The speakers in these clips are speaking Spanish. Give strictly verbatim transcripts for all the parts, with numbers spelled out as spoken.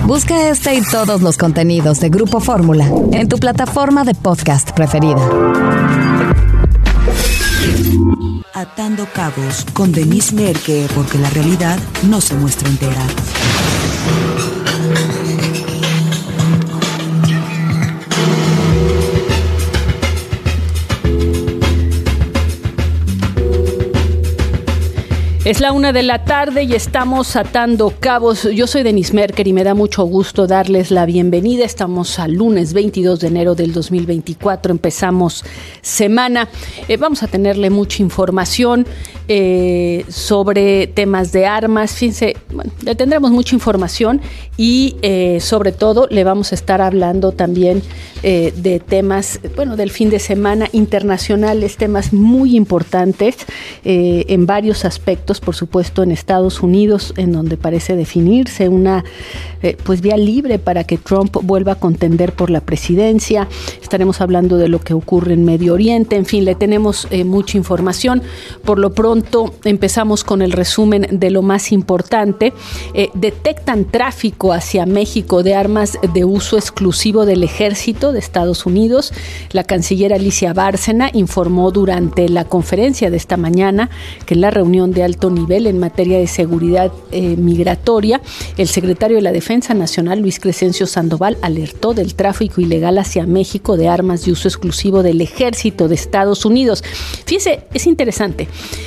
Busca este y todos los contenidos de Grupo Fórmula en tu plataforma de podcast preferida. Atando cabos con Denise Merker, porque la realidad no se muestra entera. Es la una de la tarde y estamos atando cabos. Yo soy Denise Merker y me da mucho gusto darles la bienvenida. Estamos al lunes veintidós de enero del dos mil veinticuatro. Empezamos semana. Eh, vamos a tenerle mucha información eh, sobre temas de armas. Fíjense, bueno, le tendremos mucha información y eh, sobre todo le vamos a estar hablando también eh, de temas, bueno, del fin de semana internacionales, temas muy importantes eh, en varios aspectos. Por supuesto, en Estados Unidos, en donde parece definirse una eh, pues vía libre para que Trump vuelva a contender por la presidencia. Estaremos hablando de lo que ocurre en Medio Oriente. En fin, le tenemos eh, mucha información. Por lo pronto, empezamos con el resumen de lo más importante. Eh, detectan tráfico hacia México de armas de uso exclusivo del ejército de Estados Unidos. La canciller Alicia Bárcena informó durante la conferencia de esta mañana que en la reunión de alto nivel en materia de seguridad eh, migratoria, el secretario de la Defensa Nacional, Luis Crescencio Sandoval, alertó del tráfico ilegal hacia México de armas de uso exclusivo del ejército de Estados Unidos. Fíjese, es interesante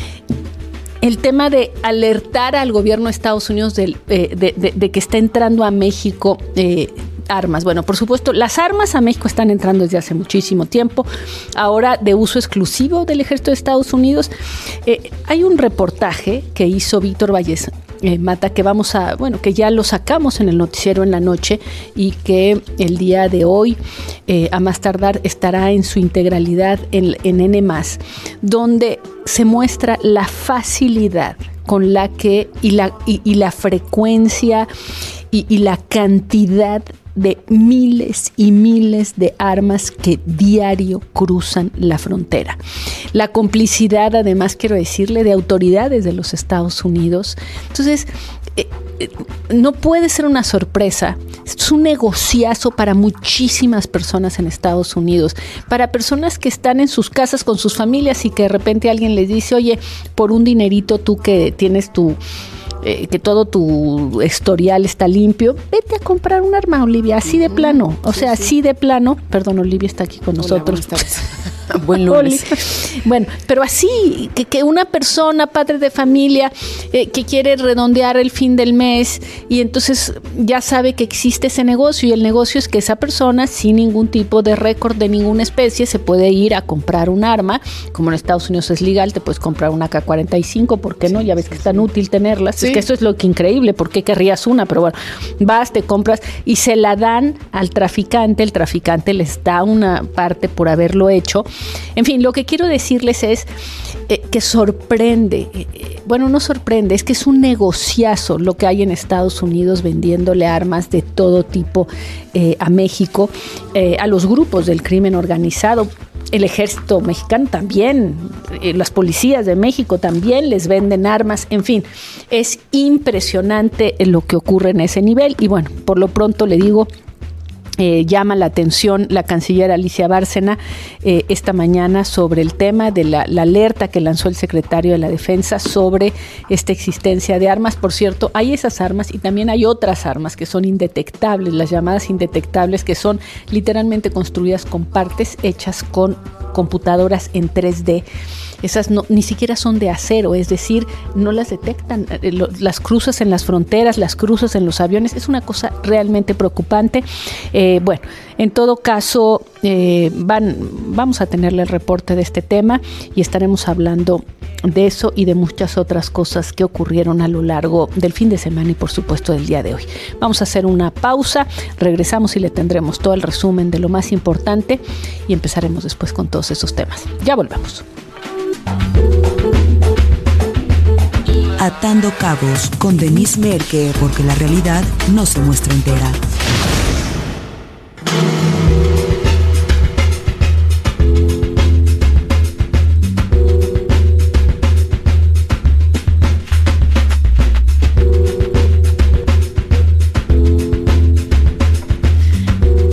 el tema de alertar al gobierno de Estados Unidos de, eh, de, de, de que está entrando a México eh, armas. Bueno, por supuesto, las armas a México están entrando desde hace muchísimo tiempo, ahora de uso exclusivo del ejército de Estados Unidos. Eh, hay un reportaje que hizo Víctor Valles eh, Mata, que vamos a, bueno, que ya lo sacamos en el noticiero en la noche y que el día de hoy, eh, a más tardar, estará en su integralidad en, en N más, donde se muestra la facilidad con la que y la, y, y la frecuencia y, y la cantidad de miles y miles de armas que diario cruzan la frontera. La complicidad, además, quiero decirle, de autoridades de los Estados Unidos. Entonces, eh, eh, no puede ser una sorpresa. Es un negociazo para muchísimas personas en Estados Unidos, para personas que están en sus casas con sus familias y que de repente alguien les dice, oye, por un dinerito tú que tienes tu... Eh, que todo tu historial está limpio, vete a comprar un arma, Olivia, así de plano, o sea, sí, sí. así de plano, perdón, Olivia está aquí con Hola, nosotros. Buen lunes. Bueno, pero así, que, que una persona, padre de familia, eh, que quiere redondear el fin del mes y entonces ya sabe que existe ese negocio y el negocio es que esa persona, sin ningún tipo de récord de ninguna especie, se puede ir a comprar un arma, como en Estados Unidos es legal, te puedes comprar una A K cuarenta y cinco, ¿por qué no? Ya ves que es tan útil tenerlas, sí. Es que eso es lo que increíble, ¿por qué querrías una? Pero bueno, vas, te compras y se la dan al traficante, el traficante les da una parte por haberlo hecho. En fin, lo que quiero decirles es eh, que sorprende, eh, bueno, no sorprende, es que es un negociazo lo que hay en Estados Unidos vendiéndole armas de todo tipo eh, a México, eh, a los grupos del crimen organizado. El ejército mexicano también, eh, las policías de México también les venden armas, en fin, es impresionante lo que ocurre en ese nivel y bueno, por lo pronto le digo, Eh, llama la atención la canciller Alicia Bárcena eh, esta mañana sobre el tema de la, la alerta que lanzó el secretario de la Defensa sobre esta existencia de armas. Por cierto, hay esas armas y también hay otras armas que son indetectables, las llamadas indetectables, que son literalmente construidas con partes hechas con computadoras en tres D. Esas no, ni siquiera son de acero, es decir, no las detectan, eh, lo, las cruzas en las fronteras, las cruzas en los aviones, es una cosa realmente preocupante. Eh, bueno, en todo caso, eh, van, vamos a tenerle el reporte de este tema y estaremos hablando de eso y de muchas otras cosas que ocurrieron a lo largo del fin de semana y por supuesto del día de hoy. Vamos a hacer una pausa, regresamos y le tendremos todo el resumen de lo más importante y empezaremos después con todos esos temas. Ya volvemos. Atando cabos con Denise Merker, porque la realidad no se muestra entera.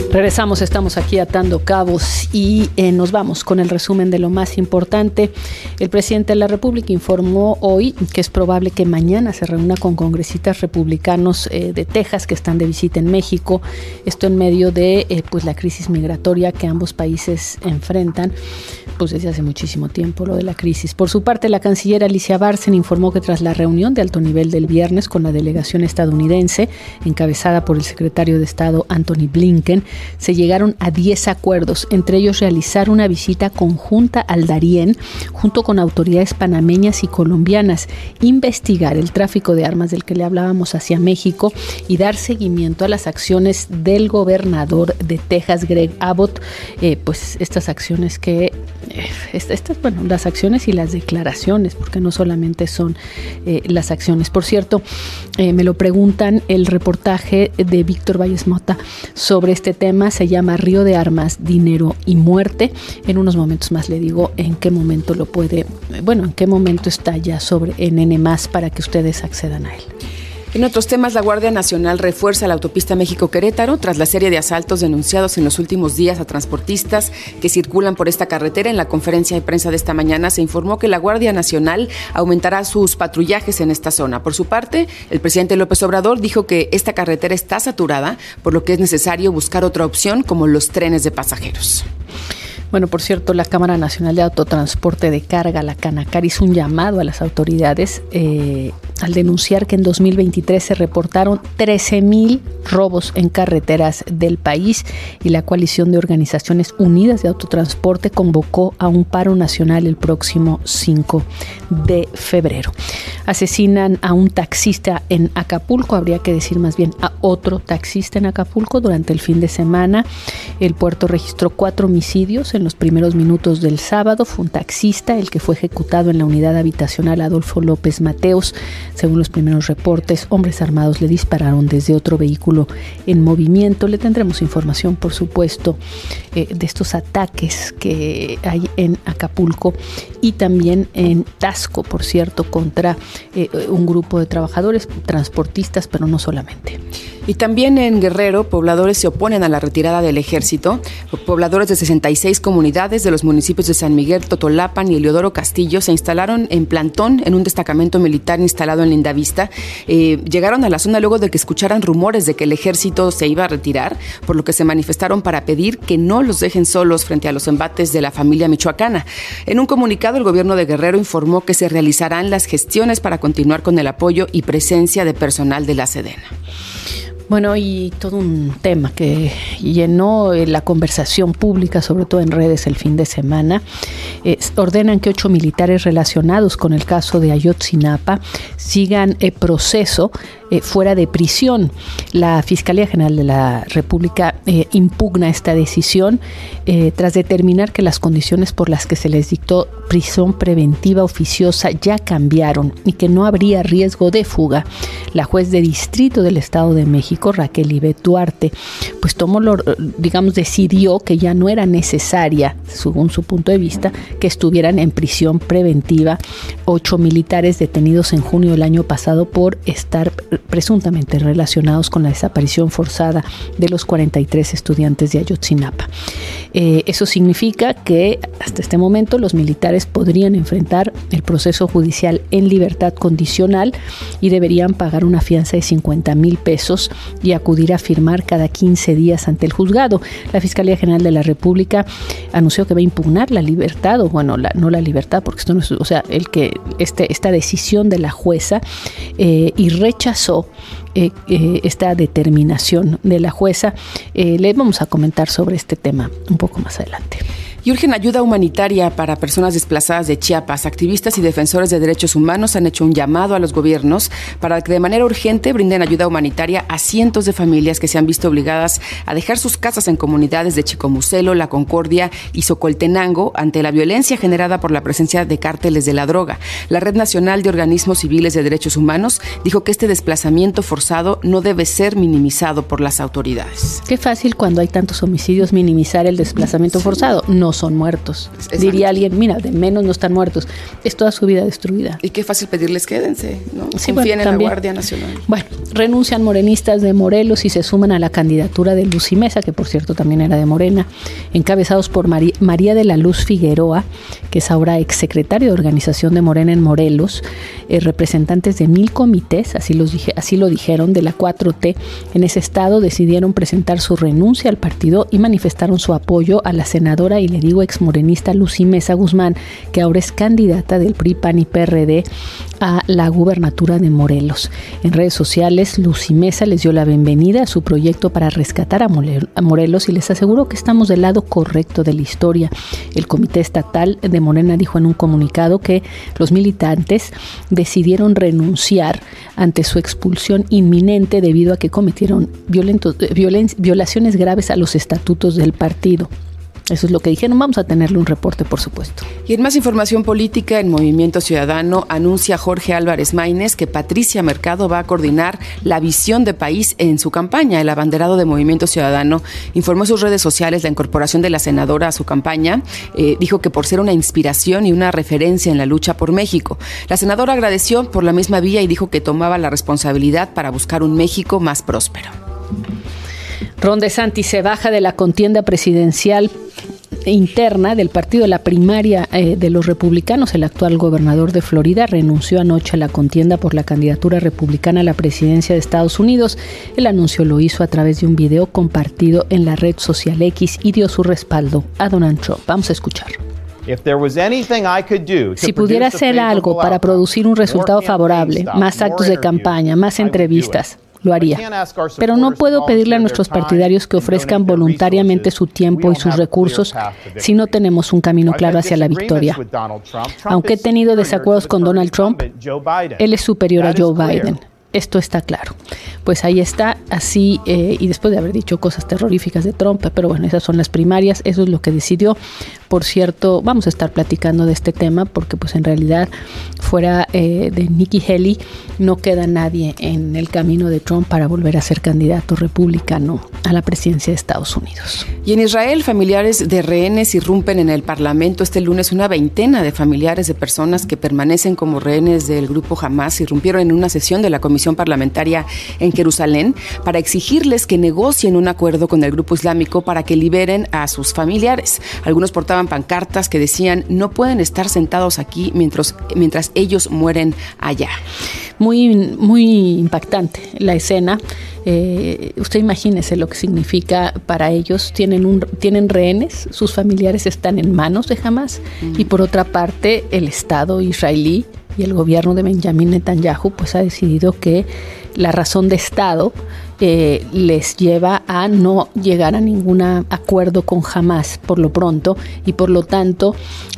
Regresamos, estamos aquí atando cabos y eh, nos vamos con el resumen de lo más importante. El presidente de la República informó hoy que es probable que mañana se reúna con congresistas republicanos eh, de Texas que están de visita en México. Esto en medio de eh, pues la crisis migratoria que ambos países enfrentan pues desde hace muchísimo tiempo, lo de la crisis. Por su parte, la canciller Alicia Bárcena informó que tras la reunión de alto nivel del viernes con la delegación estadounidense, encabezada por el secretario de Estado Antony Blinken, se llegaron a diez acuerdos, entre ellos realizar una visita conjunta al Darién junto con autoridades panameñas y colombianas, investigar el tráfico de armas del que le hablábamos hacia México y dar seguimiento a las acciones del gobernador de Texas, Greg Abbott, eh, pues estas acciones que, eh, estas, bueno, las acciones y las declaraciones, porque no solamente son eh, las acciones. Por cierto, eh, me lo preguntan, el reportaje de Víctor Valles Mota sobre este tema se llama Río de Armas, Dinero y Muerte. En unos momentos más le digo en qué momento lo puede, bueno, en qué momento está ya sobre en N más para que ustedes accedan a él. En otros temas, la Guardia Nacional refuerza la autopista México-Querétaro tras la serie de asaltos denunciados en los últimos días a transportistas que circulan por esta carretera. En la conferencia de prensa de esta mañana se informó que la Guardia Nacional aumentará sus patrullajes en esta zona. Por su parte, el presidente López Obrador dijo que esta carretera está saturada, por lo que es necesario buscar otra opción como los trenes de pasajeros. Bueno, por cierto, la Cámara Nacional de Autotransporte de Carga, la Canacar, hizo un llamado a las autoridades eh, al denunciar que en dos mil veintitrés se reportaron trece mil robos en carreteras del país y la Coalición de Organizaciones Unidas de Autotransporte convocó a un paro nacional el próximo cinco de febrero. Asesinan a un taxista en Acapulco, habría que decir más bien a otro taxista en Acapulco durante el fin de semana. El puerto registró cuatro homicidios en los primeros minutos del sábado. Fue un taxista el que fue ejecutado en la unidad habitacional Adolfo López Mateos. Según los primeros reportes, hombres armados le dispararon desde otro vehículo en movimiento. Le tendremos información, por supuesto, eh, de estos ataques que hay en Acapulco y también en Taxco, por cierto, contra eh, un grupo de trabajadores, transportistas, pero no solamente. Y también en Guerrero, pobladores se oponen a la retirada del ejército. Pobladores de sesenta y seis comunidades de los municipios de San Miguel, Totolapan y Eliodoro Castillo se instalaron en plantón en un destacamento militar instalado en Lindavista. Eh, llegaron a la zona luego de que escucharan rumores de que el ejército se iba a retirar, por lo que se manifestaron para pedir que no los dejen solos frente a los embates de la familia michoacana. En un comunicado, el gobierno de Guerrero informó que se realizarán las gestiones para continuar con el apoyo y presencia de personal de la Sedena. Bueno, y todo un tema que llenó la conversación pública, sobre todo en redes el fin de semana. Eh, ordenan que ocho militares relacionados con el caso de Ayotzinapa sigan el proceso eh, fuera de prisión. La Fiscalía General de la República eh, impugna esta decisión eh, tras determinar que las condiciones por las que se les dictó prisión preventiva oficiosa ya cambiaron y que no habría riesgo de fuga. La juez de distrito del Estado de México, Raquel Ivette Duarte, pues tomó, lo, digamos, decidió que ya no era necesaria, según su punto de vista, que estuvieran en prisión preventiva ocho militares detenidos en junio del año pasado por estar presuntamente relacionados con la desaparición forzada de los cuarenta y tres estudiantes de Ayotzinapa. Eh, eso significa que hasta este momento los militares podrían enfrentar el proceso judicial en libertad condicional y deberían pagar una fianza de cincuenta mil pesos y acudir a firmar cada quince días ante el juzgado. La Fiscalía General de la República anunció que va a impugnar la libertad, o bueno, la, no la libertad, porque esto no es, o sea, el que este, esta decisión de la jueza eh, y rechazó Eh, eh, esta determinación de la jueza. Eh, le vamos a comentar sobre este tema un poco más adelante. Y urgen ayuda humanitaria para personas desplazadas de Chiapas. Activistas y defensores de derechos humanos han hecho un llamado a los gobiernos para que de manera urgente brinden ayuda humanitaria a cientos de familias que se han visto obligadas a dejar sus casas en comunidades de Chicomucelo, La Concordia y Socoltenango ante la violencia generada por la presencia de cárteles de la droga. La Red Nacional de Organismos Civiles de Derechos Humanos dijo que este desplazamiento forzado no debe ser minimizado por las autoridades. Qué fácil cuando hay tantos homicidios minimizar el desplazamiento forzado. No no son muertos. Exacto. Diría alguien, mira, de menos no están muertos. Es toda su vida destruida. Y qué fácil pedirles quédense, ¿no? Sí, Confíen bueno, en también. la Guardia Nacional. Bueno, renuncian morenistas de Morelos y se suman a la candidatura de Lucy Mesa, que por cierto también era de Morena, encabezados por Mari- María de la Luz Figueroa, que es ahora exsecretario de organización de Morena en Morelos, eh, representantes de mil comités, así, los dije, así lo dijeron, de la cuatro T en ese estado, decidieron presentar su renuncia al partido y manifestaron su apoyo a la senadora, y le digo exmorenista, Lucy Mesa Guzmán, que ahora es candidata del P R I, P A N y P R D a la gubernatura de Morelos. En redes sociales, Lucy Mesa les dio la bienvenida a su proyecto para rescatar a Morelos y les aseguró que estamos del lado correcto de la historia. El Comité Estatal de Morena dijo en un comunicado que los militantes decidieron renunciar ante su expulsión inminente debido a que cometieron violentos, violen, violaciones graves a los estatutos del partido. Eso es lo que dijeron. Vamos a tenerle un reporte, por supuesto. Y en más información política, en Movimiento Ciudadano anuncia Jorge Álvarez Maínez que Patricia Mercado va a coordinar la visión de país en su campaña. El abanderado de Movimiento Ciudadano informó en sus redes sociales la incorporación de la senadora a su campaña. Eh, dijo que por ser una inspiración y una referencia en la lucha por México. La senadora agradeció por la misma vía y dijo que tomaba la responsabilidad para buscar un México más próspero. Ron DeSantis se baja de la contienda presidencial interna del partido de la primaria eh, de los republicanos. El actual gobernador de Florida renunció anoche a la contienda por la candidatura republicana a la presidencia de Estados Unidos. El anuncio lo hizo a través de un video compartido en la red social X y dio su respaldo a Donald Trump. Vamos a escuchar. Si pudiera hacer algo para producir un resultado favorable, más actos de campaña, más entrevistas, lo haría. Pero no puedo pedirle a nuestros partidarios que ofrezcan voluntariamente su tiempo y sus recursos si no tenemos un camino claro hacia la victoria. Aunque he tenido desacuerdos con Donald Trump, él es superior a Joe Biden. Esto está claro. Pues ahí está, así, eh, y después de haber dicho cosas terroríficas de Trump, pero bueno, esas son las primarias, eso es lo que decidió. Por cierto, vamos a estar platicando de este tema porque pues en realidad fuera eh, de Nikki Haley no queda nadie en el camino de Trump para volver a ser candidato republicano a la presidencia de Estados Unidos. Y en Israel, familiares de rehenes irrumpen en el Parlamento. Este lunes una veintena de familiares de personas que permanecen como rehenes del grupo Hamas irrumpieron en una sesión de la Comisión Parlamentaria en Jerusalén para exigirles que negocien un acuerdo con el grupo islámico para que liberen a sus familiares. Algunos portaban pancartas que decían no pueden estar sentados aquí mientras, mientras ellos mueren allá. Muy, muy impactante la escena. Eh, usted imagínese lo que significa para ellos. Tienen, un, tienen rehenes, sus familiares están en manos de Hamas mm. y por otra parte el Estado israelí y el gobierno de Benjamín Netanyahu pues ha decidido que la razón de Estado eh, les lleva a no llegar a ningún acuerdo con Hamas por lo pronto y por lo tanto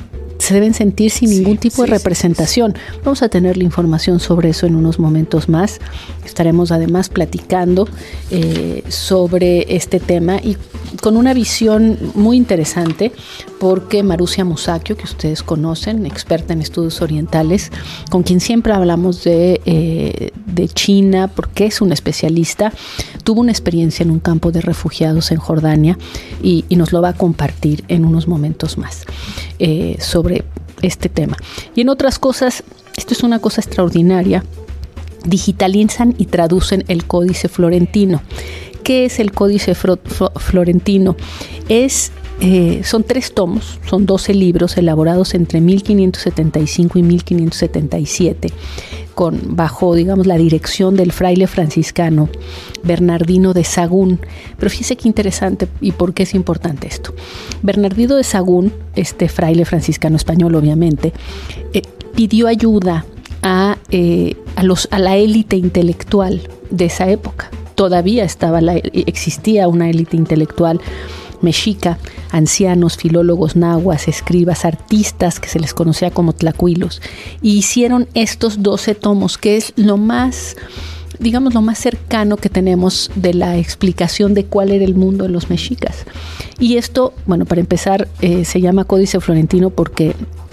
se deben sentir sin sí, ningún tipo sí, de representación. Sí, sí. Vamos a tener la información sobre eso en unos momentos más. Estaremos además platicando eh, sobre este tema y con una visión muy interesante porque Marusia Musacchio, que ustedes conocen, experta en estudios orientales, con quien siempre hablamos de, eh, de China porque es una especialista, tuvo una experiencia en un campo de refugiados en Jordania y, y nos lo va a compartir en unos momentos más eh, sobre este tema. Y en otras cosas, esto es una cosa extraordinaria, digitalizan y traducen el Códice Florentino. ¿Qué es el Códice Florentino? Es, eh, son tres tomos, son doce libros elaborados entre mil quinientos setenta y cinco y mil quinientos setenta y siete, con, bajo, digamos, la dirección del fraile franciscano Bernardino de Sahagún. Pero fíjese qué interesante y por qué es importante esto. Bernardino de Sahagún, este fraile franciscano español, obviamente, eh, pidió ayuda a, eh, a, los, a la élite intelectual de esa época. Todavía estaba la, existía una élite intelectual mexica, ancianos, filólogos nahuas, escribas, artistas que se les conocía como tlacuilos, y hicieron estos doce tomos, que es lo más, digamos, lo más cercano que tenemos de la explicación de cuál era el mundo de los mexicas. Y esto, bueno, para empezar, eh, se llama Códice Florentino porque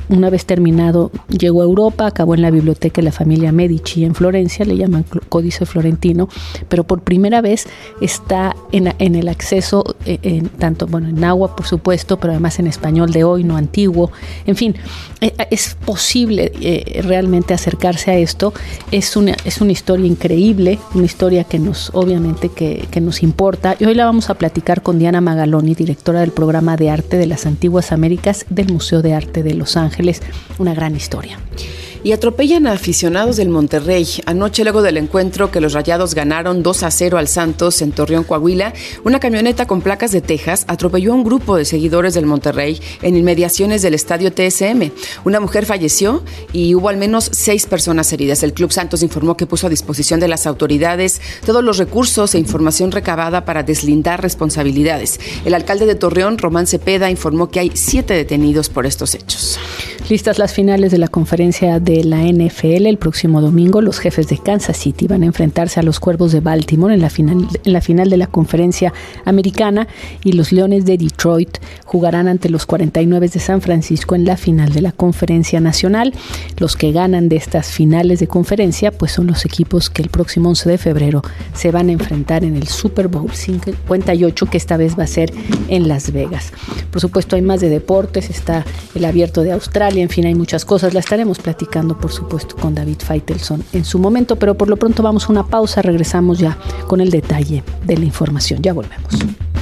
una vez terminado llegó a Europa, acabó en la biblioteca de la familia Medici en Florencia, le llaman Códice Florentino, pero por primera vez está en, en el acceso, en, en tanto, bueno, en náhuatl por supuesto, pero además en español de hoy, no antiguo. En fin, eh, es posible eh, realmente acercarse a esto. Es una, es una historia increíble, una historia que nos, obviamente, que, que nos importa. Y hoy la vamos a platicar con Diana Magaloni, directora del programa de arte de las Antiguas Américas del Museo de Arte de Los Ángeles. Una gran historia. Y atropellan a aficionados del Monterrey. Anoche, luego del encuentro que los Rayados ganaron dos a cero al Santos en Torreón, Coahuila, una camioneta con placas de Texas atropelló a un grupo de seguidores del Monterrey en inmediaciones del estadio T S M. Una mujer falleció y hubo al menos seis personas heridas. El Club Santos informó que puso a disposición de las autoridades todos los recursos e información recabada para deslindar responsabilidades. El alcalde de Torreón, Román Cepeda, informó que hay siete detenidos por estos hechos. Listas las finales de la conferencia de la N F L el próximo domingo. Los Jefes de Kansas City van a enfrentarse a los Cuervos de Baltimore en la final, en la final de la conferencia americana, y los Leones de Detroit jugarán ante los cuarenta y nueve de San Francisco en la final de la conferencia nacional. Los que ganan de estas finales de conferencia pues son los equipos que el próximo once de febrero se van a enfrentar en el Super Bowl cincuenta y ocho, que esta vez va a ser en Las Vegas. Por supuesto, hay más de deportes, está el Abierto de Australia, en fin, hay muchas cosas. La estaremos platicando, por supuesto, con David Feitelson en su momento, pero por lo pronto vamos a una pausa, regresamos ya con el detalle de la información. Ya volvemos.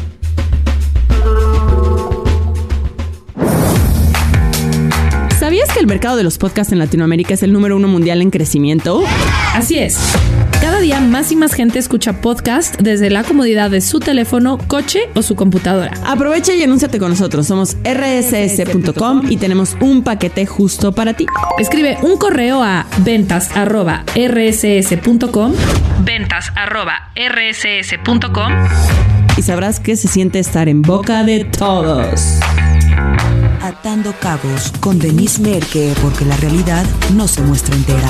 ¿Sabías que el mercado de los podcasts en Latinoamérica es el número uno mundial en crecimiento? Así es. Cada día más y más gente escucha podcast desde la comodidad de su teléfono, coche o su computadora. Aprovecha y anúnciate con nosotros. Somos erre ese ese punto com y tenemos un paquete justo para ti. Escribe un correo a ventas arroba erre ese ese punto com, ventas arroba erre ese ese punto com, y sabrás que se siente estar en boca de todos. Atando cabos con Denise Merker, porque la realidad no se muestra entera.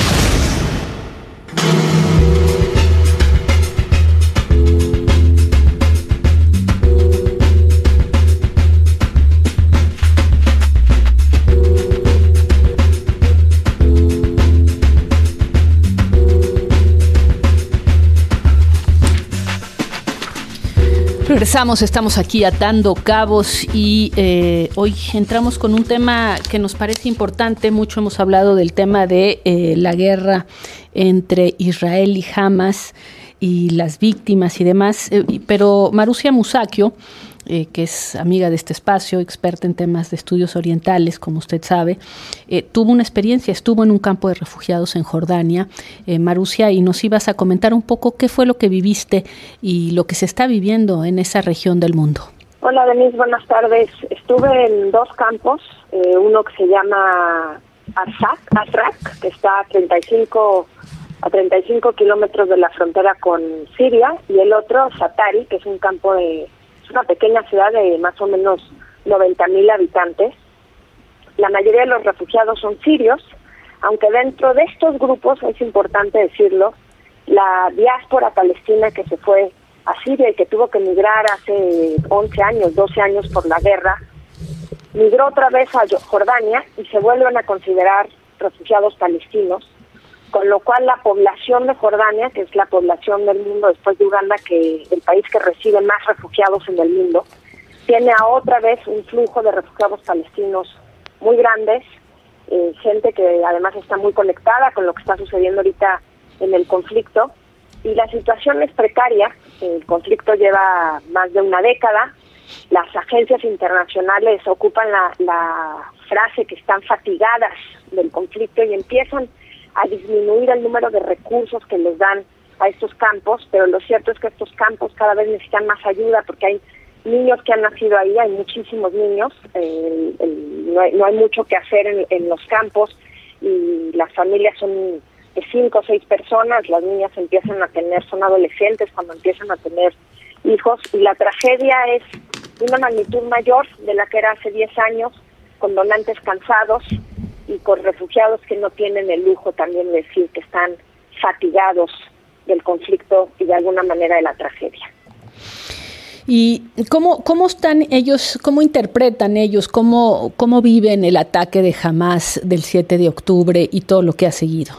Regresamos, estamos aquí atando cabos y eh, hoy entramos con un tema que nos parece importante. Mucho hemos hablado del tema de eh, la guerra entre Israel y Hamas y las víctimas y demás, eh, pero Marussia Musacchio, Eh, que es amiga de este espacio, experta en temas de estudios orientales, como usted sabe, eh, tuvo una experiencia, estuvo en un campo de refugiados en Jordania, eh, Marussia, y nos ibas a comentar un poco qué fue lo que viviste y lo que se está viviendo en esa región del mundo. Hola Denise, buenas tardes. Estuve en dos campos, eh, uno que se llama Azrak, Azrak, que está a treinta y cinco a treinta y cinco kilómetros de la frontera con Siria, y el otro, Zaatari, que es un campo de una pequeña ciudad de más o menos noventa mil habitantes. La mayoría de los refugiados son sirios, aunque dentro de estos grupos, es importante decirlo, la diáspora palestina que se fue a Siria y que tuvo que migrar hace once años, doce años por la guerra, migró otra vez a Jordania y se vuelven a considerar refugiados palestinos, con lo cual la población de Jordania, que es la población del mundo después de Uganda, que el país que recibe más refugiados en el mundo, tiene a otra vez un flujo de refugiados palestinos muy grandes, eh, gente que además está muy conectada con lo que está sucediendo ahorita en el conflicto, y la situación es precaria. El conflicto lleva más de una década. Las agencias internacionales ocupan la, la frase que están fatigadas del conflicto y empiezan a disminuir el número de recursos que les dan a estos campos, pero lo cierto es que estos campos cada vez necesitan más ayuda porque hay niños que han nacido ahí, hay muchísimos niños, eh, el, no, hay, no hay mucho que hacer en, en los campos, y las familias son de cinco o seis personas, las niñas empiezan a tener, son adolescentes cuando empiezan a tener hijos, y la tragedia es de una magnitud mayor de la que era hace diez años, con donantes cansados y con refugiados que no tienen el lujo también de decir que están fatigados del conflicto y de alguna manera de la tragedia. ¿Y cómo, cómo están ellos, cómo interpretan ellos, cómo, cómo viven el ataque de Hamás del siete de octubre y todo lo que ha seguido?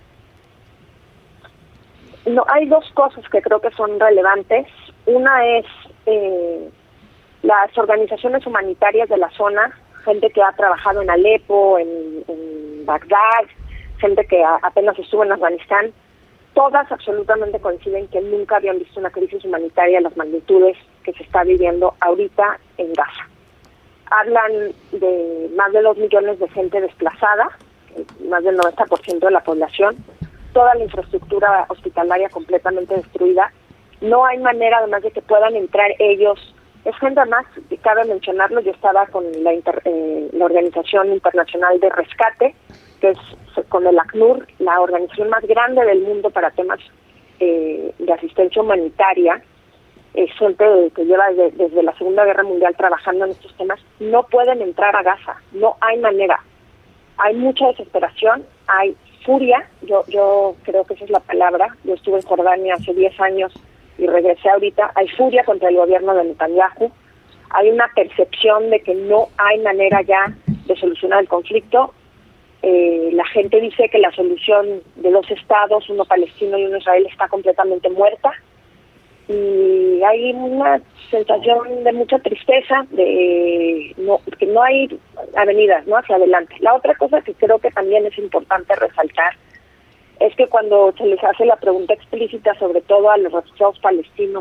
No, hay dos cosas que creo que son relevantes. Una es eh, las organizaciones humanitarias de la zona, gente que ha trabajado en Alepo, en, en Bagdad, gente que a, apenas estuvo en Afganistán, todas absolutamente coinciden que nunca habían visto una crisis humanitaria de las magnitudes que se está viviendo ahorita en Gaza. Hablan de más de dos millones de gente desplazada, más del noventa por ciento de la población, toda la infraestructura hospitalaria completamente destruida. No hay manera, además, de que puedan entrar ellos. Es gente, además, cabe mencionarlo, yo estaba con la, inter, eh, la Organización Internacional de Rescate, que es con el ACNUR, la organización más grande del mundo para temas eh, de asistencia humanitaria. Es gente que lleva desde, desde la Segunda Guerra Mundial trabajando en estos temas. No pueden entrar a Gaza, no hay manera. Hay mucha desesperación, hay furia, yo yo creo que esa es la palabra. Yo estuve en Jordania hace diez años y regresé ahorita. Hay furia contra el gobierno de Netanyahu. Hay una percepción de que no hay manera ya de solucionar el conflicto. Eh, la gente dice que la solución de dos estados, uno palestino y uno israelí, está completamente muerta. Y hay una sensación de mucha tristeza, de no, que no hay avenidas, ¿no?, hacia adelante. La otra cosa que creo que también es importante resaltar es que cuando se les hace la pregunta explícita, sobre todo a los refugiados palestinos,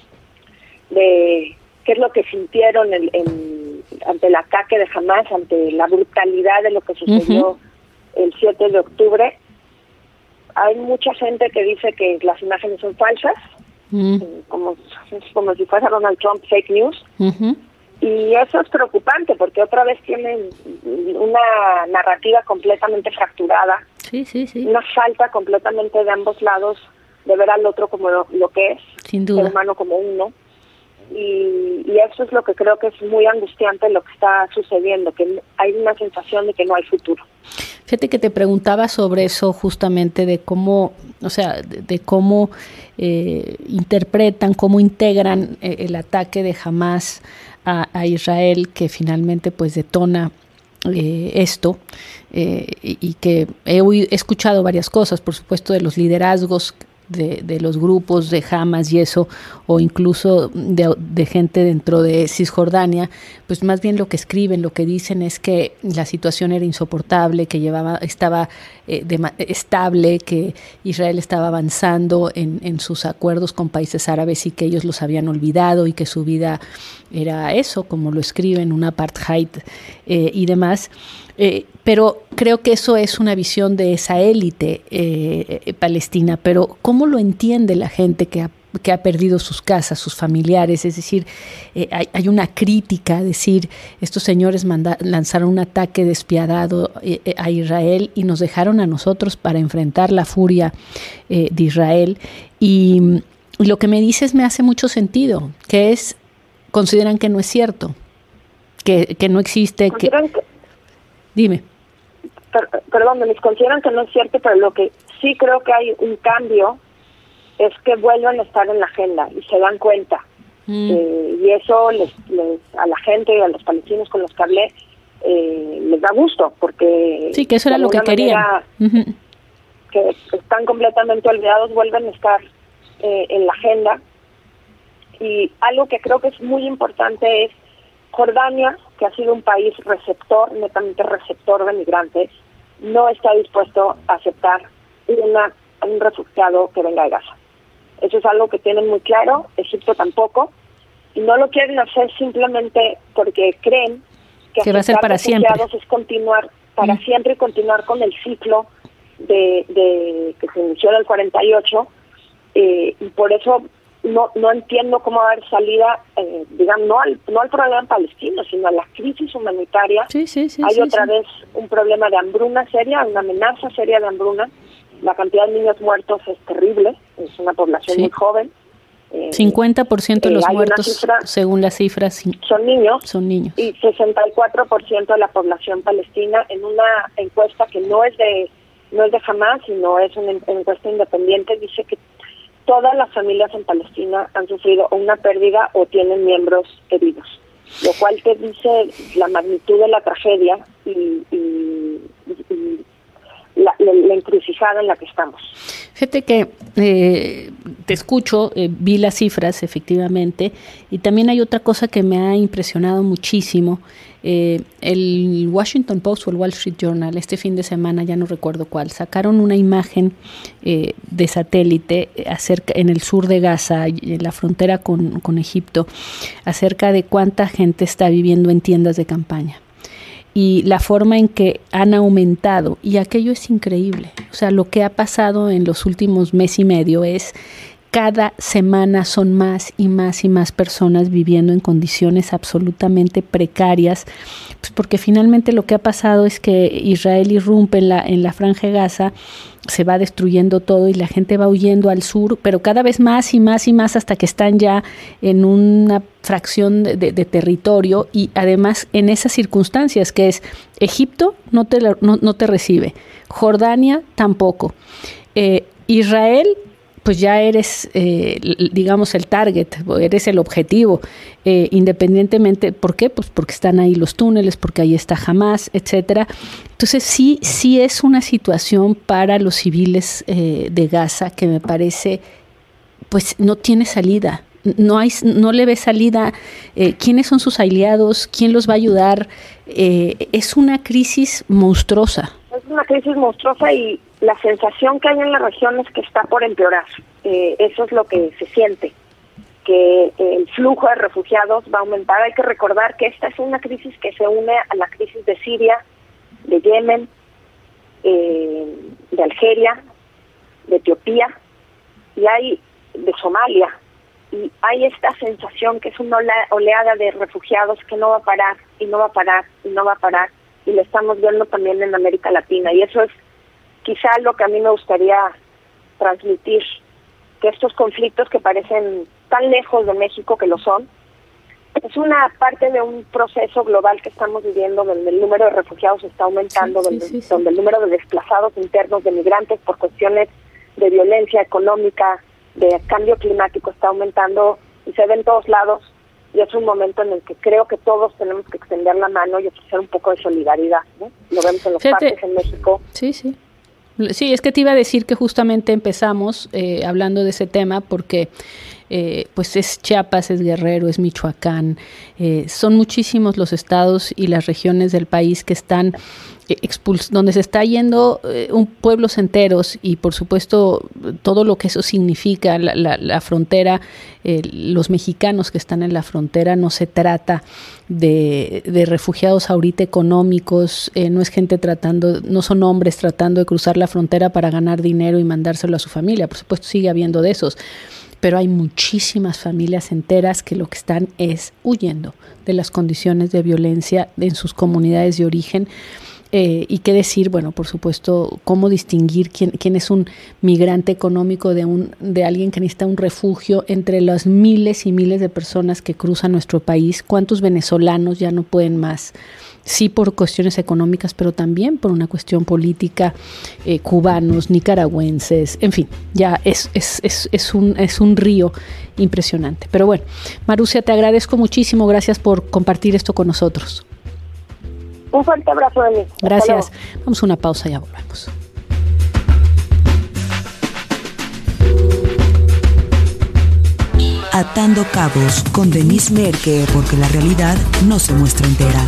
de qué es lo que sintieron en, en, ante el ataque de Hamás, ante la brutalidad de lo que sucedió uh-huh. el siete de octubre, hay mucha gente que dice que las imágenes son falsas, uh-huh. como, como si fuera Donald Trump, fake news, uh-huh. y eso es preocupante porque otra vez tienen una narrativa completamente fracturada, sí, sí, sí. una falta completamente de ambos lados de ver al otro como lo, lo que es, sin duda, ser humano como uno. Y, y eso es lo que creo que es muy angustiante lo que está sucediendo, que hay una sensación de que no hay futuro. Fíjate que te preguntaba sobre eso justamente, de cómo, o sea, de, de cómo eh, interpretan, cómo integran eh, el ataque de Hamás a, a Israel, que finalmente pues detona eh, esto, eh, y, y que he, he escuchado varias cosas, por supuesto, de los liderazgos De, de los grupos de Hamas y eso, o incluso de, de gente dentro de Cisjordania, pues más bien lo que escriben, lo que dicen es que la situación era insoportable, que llevaba, estaba eh, de, estable, que Israel estaba avanzando en, en sus acuerdos con países árabes y que ellos los habían olvidado y que su vida era eso, como lo escriben, un apartheid eh, y demás. Eh, pero creo que eso es una visión de esa élite eh, eh, palestina, pero ¿cómo lo entiende la gente que ha, que ha perdido sus casas, sus familiares? Es decir, eh, hay, hay una crítica a decir, estos señores manda, lanzaron un ataque despiadado eh, eh, a Israel y nos dejaron a nosotros para enfrentar la furia eh, de Israel. Y, y lo que me dices me hace mucho sentido, que es, consideran que no es cierto, que, que no existe, que... Dime. Per, perdón, me consideran que no es cierto, pero lo que sí creo que hay un cambio es que vuelven a estar en la agenda y se dan cuenta. Mm. Eh, y eso les, les, a la gente y a los palestinos con los que hablé eh, les da gusto, porque... Sí, que eso era lo que querían. Uh-huh. Que están completamente olvidados, vuelven a estar eh, en la agenda. Y algo que creo que es muy importante es Jordania, que ha sido un país receptor, netamente receptor de migrantes, no está dispuesto a aceptar una, un refugiado que venga de Gaza. Eso es algo que tienen muy claro, Egipto tampoco, y no lo quieren hacer simplemente porque creen que, que va a ser para siempre. Es continuar para mm. siempre y continuar con el ciclo de, de que se inició en el cuarenta y ocho, eh, y por eso no no entiendo cómo dar salida, eh, digamos, no al no al problema palestino, sino a la crisis humanitaria. Sí, sí, sí, Hay sí, otra sí. vez un problema de hambruna seria, una amenaza seria de hambruna. La cantidad de niños muertos es terrible, es una población sí. muy joven. Eh, cincuenta por ciento de los eh, muertos, cifra, según las cifras, sí, son niños. Son niños. Y sesenta y cuatro por ciento de la población palestina, en una encuesta que no es de no es de Hamás, sino es una encuesta independiente, dice que todas las familias en Palestina han sufrido una pérdida o tienen miembros heridos, lo cual te dice la magnitud de la tragedia y, y, y la, la, la encrucijada en la que estamos. Fíjate que eh, te escucho, eh, vi las cifras efectivamente, y también hay otra cosa que me ha impresionado muchísimo. Eh, el Washington Post o el Wall Street Journal este fin de semana, ya no recuerdo cuál, sacaron una imagen eh, de satélite acerca, en el sur de Gaza, en la frontera con, con Egipto, acerca de cuánta gente está viviendo en tiendas de campaña y la forma en que han aumentado, y aquello es increíble. O sea, lo que ha pasado en los últimos mes y medio es cada semana son más y más y más personas viviendo en condiciones absolutamente precarias, pues porque finalmente lo que ha pasado es que Israel irrumpe en la, en la Franja de Gaza, se va destruyendo todo y la gente va huyendo al sur, pero cada vez más y más y más hasta que están ya en una fracción de, de, de territorio, y además en esas circunstancias que es Egipto no te, no, no te recibe, Jordania tampoco, eh, Israel pues ya eres, eh, digamos, el target, eres el objetivo, eh, independientemente, ¿por qué? Pues porque están ahí los túneles, porque ahí está Hamas, etcétera. Entonces sí, sí es una situación para los civiles eh, de Gaza que me parece, pues no tiene salida, no hay, no le ve salida. Eh, ¿Quiénes son sus aliados? ¿Quién los va a ayudar? Eh, es una crisis monstruosa. Es una crisis monstruosa y la sensación que hay en la región es que está por empeorar. Eh, eso es lo que se siente, que eh, el flujo de refugiados va a aumentar. Hay que recordar que esta es una crisis que se une a la crisis de Siria, de Yemen, eh, de Algeria, de Etiopía y hay de Somalia. Y hay esta sensación que es una oleada de refugiados que no va a parar y no va a parar y no va a parar. Y lo estamos viendo también en América Latina. Y eso es quizá lo que a mí me gustaría transmitir, que estos conflictos que parecen tan lejos de México, que lo son, es una parte de un proceso global que estamos viviendo, donde el número de refugiados está aumentando, sí, donde, sí, sí, sí. donde el número de desplazados internos, de migrantes por cuestiones de violencia económica, de cambio climático está aumentando y se ve en todos lados. Y es un momento en el que creo que todos tenemos que extender la mano y ofrecer un poco de solidaridad, ¿no? Lo vemos en los Fíjate, parques en México. Sí, sí. Sí, es que te iba a decir que justamente empezamos eh, hablando de ese tema porque eh, pues es Chiapas, es Guerrero, es Michoacán, eh, son muchísimos los estados y las regiones del país que están eh, expuls- donde se está yendo eh, un pueblos enteros y por supuesto todo lo que eso significa, la, la, la frontera, eh, los mexicanos que están en la frontera, no se trata de, de refugiados ahorita económicos, eh, no es gente tratando, no son hombres tratando de cruzar la frontera para ganar dinero y mandárselo a su familia, por supuesto sigue habiendo de esos, pero hay muchísimas familias enteras que lo que están es huyendo de las condiciones de violencia en sus comunidades de origen. Eh, y qué decir, bueno, por supuesto, cómo distinguir quién, quién es un migrante económico de un de alguien que necesita un refugio entre las miles y miles de personas que cruzan nuestro país. ¿Cuántos venezolanos ya no pueden más? Sí, por cuestiones económicas, pero también por una cuestión política, eh, cubanos, nicaragüenses, en fin, ya es, es, es, es, un, es un río impresionante. Pero bueno, Marusia, te agradezco muchísimo, gracias por compartir esto con nosotros. Un fuerte abrazo de mí. Gracias. Vamos a una pausa y ya volvemos. Atando cabos con Denise Merker, porque la realidad no se muestra entera.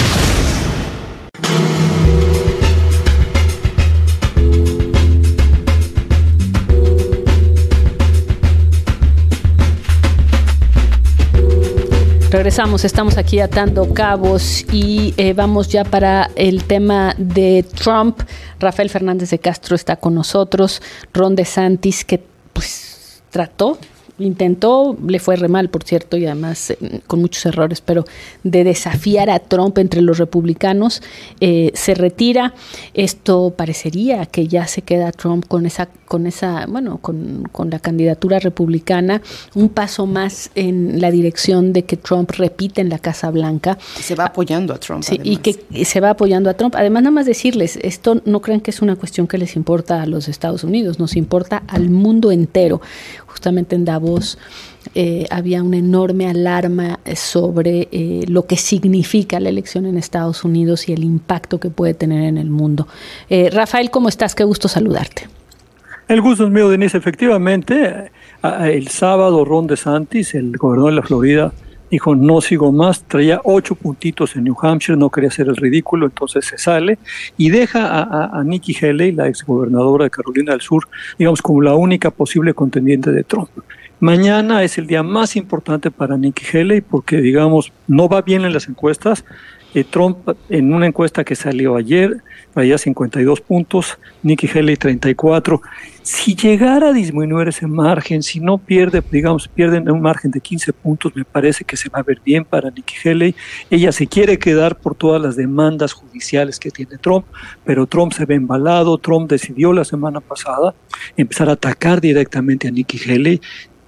Regresamos, estamos aquí atando cabos y eh, vamos ya para el tema de Trump. Rafael Fernández de Castro está con nosotros, Ron DeSantis, que pues trató, intentó, le fue re mal, por cierto, y además eh, con muchos errores, pero de desafiar a Trump entre los republicanos, eh, se retira. Esto parecería que ya se queda Trump con esa, con esa, bueno, con, con la candidatura republicana, un paso más en la dirección de que Trump repite en la Casa Blanca. Se va apoyando a Trump. Sí, además. Y que se va apoyando a Trump. Además, nada más decirles, esto no crean que es una cuestión que les importa a los Estados Unidos, nos importa al mundo entero. justamente en Davos eh, había una enorme alarma sobre eh, lo que significa la elección en Estados Unidos y el impacto que puede tener en el mundo. Eh, Rafael, ¿cómo estás? Qué gusto saludarte. El gusto es mío, Denise. Efectivamente, el sábado Ron DeSantis, el gobernador de la Florida, dijo no sigo más, traía ocho puntitos en New Hampshire, no quería hacer el ridículo, entonces se sale y deja a, a, a Nikki Haley, la exgobernadora de Carolina del Sur, digamos como la única posible contendiente de Trump. Mañana es el día más importante para Nikki Haley porque, digamos, no va bien en las encuestas. Eh, Trump, en una encuesta que salió ayer, traía cincuenta y dos puntos, Nikki Haley treinta y cuatro. Si llegara a disminuir ese margen, si no pierde, digamos, pierden un margen de quince puntos, me parece que se va a ver bien para Nikki Haley. Ella se quiere quedar por todas las demandas judiciales que tiene Trump, pero Trump se ve embalado. Trump decidió la semana pasada empezar a atacar directamente a Nikki Haley.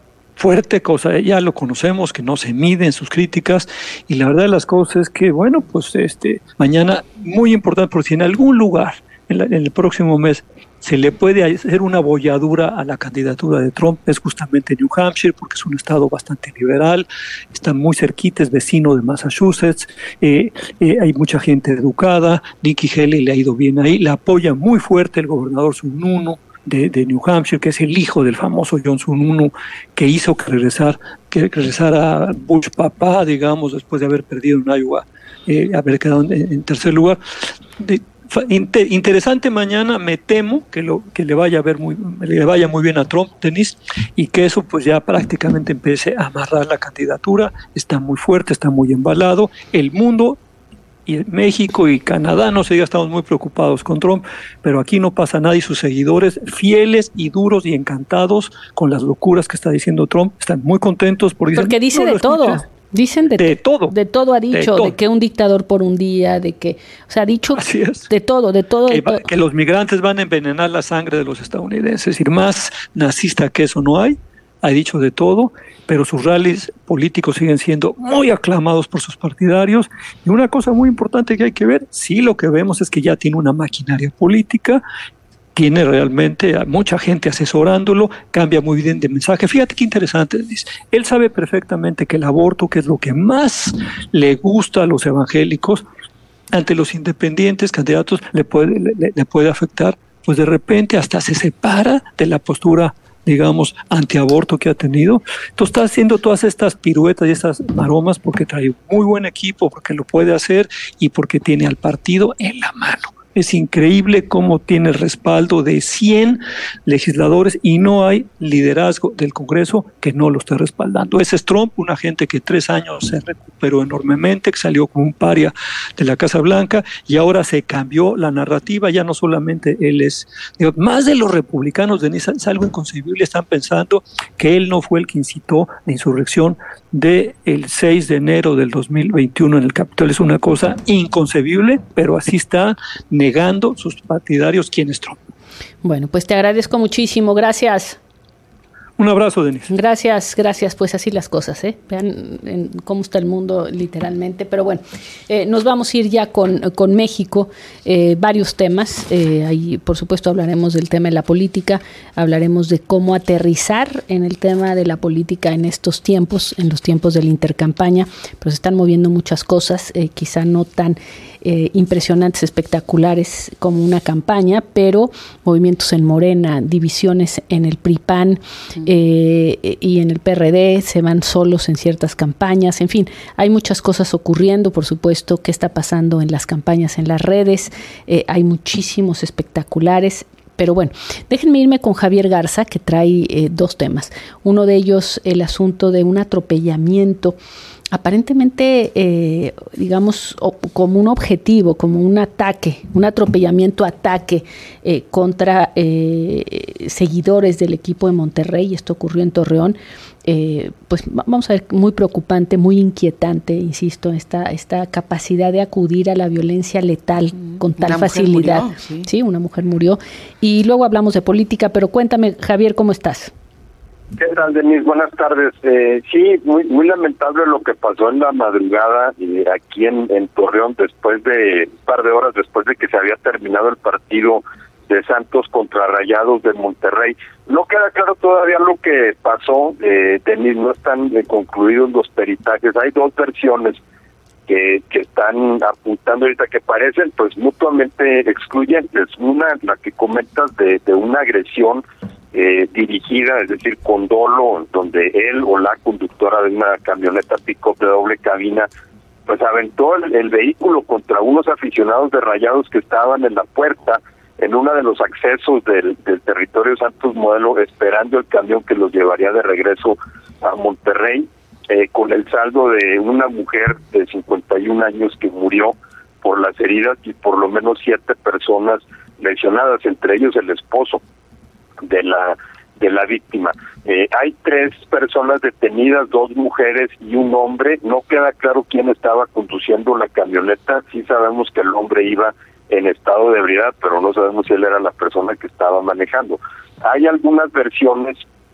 Fuerte cosa, ya lo conocemos, que no se miden sus críticas, y la verdad de las cosas es que, bueno, pues este mañana, muy importante, porque si en algún lugar, en, la, en el próximo mes, se le puede hacer una bolladura a la candidatura de Trump, es justamente New Hampshire, porque es un estado bastante liberal, está muy cerquita, es vecino de Massachusetts, eh, eh, hay mucha gente educada, Nikki Haley le ha ido bien ahí, la apoya muy fuerte el gobernador Sununu, De, de New Hampshire, que es el hijo del famoso John Sununu, que hizo que regresar, que regresara Bush papá, digamos, después de haber perdido en Iowa, eh, haber quedado en, en tercer lugar. De, inter, interesante mañana, me temo que lo que le vaya a ver muy, le vaya muy bien a Trump, Denise, y que eso pues ya prácticamente empiece a amarrar la candidatura. Está muy fuerte, está muy embalado. El mundo y México y Canadá, no sé, ya estamos muy preocupados con Trump, pero aquí no pasa nada y sus seguidores fieles y duros y encantados con las locuras que está diciendo Trump, están muy contentos porque, porque dicen, dice no, de todo. Escuchas. Dicen de, de todo. De todo ha dicho, de, todo. de que un dictador por un día, de que, o sea, ha dicho Así es. de todo, de todo. Que, de todo. que los migrantes van a envenenar la sangre de los estadounidenses, es decir, más nazista que eso no hay. Ha dicho de todo, pero sus rallies políticos siguen siendo muy aclamados por sus partidarios. Y una cosa muy importante que hay que ver, sí, lo que vemos es que ya tiene una maquinaria política, tiene realmente a mucha gente asesorándolo, cambia muy bien de mensaje. Fíjate qué interesante, dice. Él sabe perfectamente que el aborto, que es lo que más le gusta a los evangélicos, ante los independientes candidatos le puede, le, le puede afectar, pues de repente hasta se separa de la postura, digamos, antiaborto que ha tenido. Entonces está haciendo todas estas piruetas y estas maromas porque trae muy buen equipo, porque lo puede hacer y porque tiene al partido en la mano. Es increíble cómo tiene el respaldo de cien legisladores y no hay liderazgo del Congreso que no lo esté respaldando. Ese es Trump, una gente que tres años se recuperó enormemente, que salió como un paria de la Casa Blanca y ahora se cambió la narrativa. Ya no solamente él es, digo, más de los republicanos, Denise, es algo inconcebible, están pensando que él no fue el que incitó la insurrección del seis de enero del dos mil veintiuno en el Capitolio. Es una cosa inconcebible, pero así está negando sus partidarios quién es Trump. Bueno, pues te agradezco muchísimo, gracias. Un abrazo, Denise. Gracias, gracias. Pues así las cosas, ¿eh? Vean en cómo está el mundo literalmente. Pero bueno, eh, nos vamos a ir ya con, con México. Eh, varios temas. Eh, ahí, por supuesto, hablaremos del tema de la política. Hablaremos de cómo aterrizar en el tema de la política en estos tiempos, en los tiempos de la intercampaña. Pero se están moviendo muchas cosas, eh, quizá no tan eh, impresionantes, espectaculares como una campaña, pero movimientos en Morena, divisiones en el P R I P A N, Eh, y en el P R D, se van solos en ciertas campañas, en fin, hay muchas cosas ocurriendo, por supuesto, qué está pasando en las campañas en las redes, eh, hay muchísimos espectaculares, pero bueno, déjenme irme con Javier Garza, que trae eh, dos temas, uno de ellos el asunto de un atropellamiento aparentemente, eh, digamos, o, como un objetivo, como un ataque, un atropellamiento, ataque eh, contra eh, seguidores del equipo de Monterrey. Esto ocurrió en Torreón. Eh, pues vamos a ver, muy preocupante, muy inquietante, insisto, esta, esta capacidad de acudir a la violencia letal con tal una facilidad. Murió, sí. sí, una mujer murió. Y luego hablamos de política, pero cuéntame, Javier, ¿cómo estás? ¿Qué tal, Denise? Buenas tardes. Eh, sí, muy muy lamentable lo que pasó en la madrugada eh, aquí en, en Torreón, después de un par de horas después de que se había terminado el partido de Santos contra Rayados de Monterrey. No queda claro todavía lo que pasó, eh, Denis, no están eh, concluidos los peritajes. Hay dos versiones que, que están apuntando ahorita que parecen pues mutuamente excluyentes. Una, la que comentas de, de una agresión eh, dirigida, es decir, con dolo, donde él o la conductora de una camioneta pick-up de doble cabina pues aventó el, el vehículo contra unos aficionados de Rayados que estaban en la puerta, en uno de los accesos del, del territorio Santos Modelo, esperando el camión que los llevaría de regreso a Monterrey, eh, con el saldo de una mujer de cincuenta y un años que murió por las heridas y por lo menos siete personas lesionadas, entre ellos el esposo de la de la víctima. Eh, hay tres personas detenidas, dos mujeres y un hombre. No queda claro quién estaba conduciendo la camioneta. Sí sabemos que el hombre iba en estado de ebriedad, pero no sabemos si él era la persona que estaba manejando. Hay algunas versiones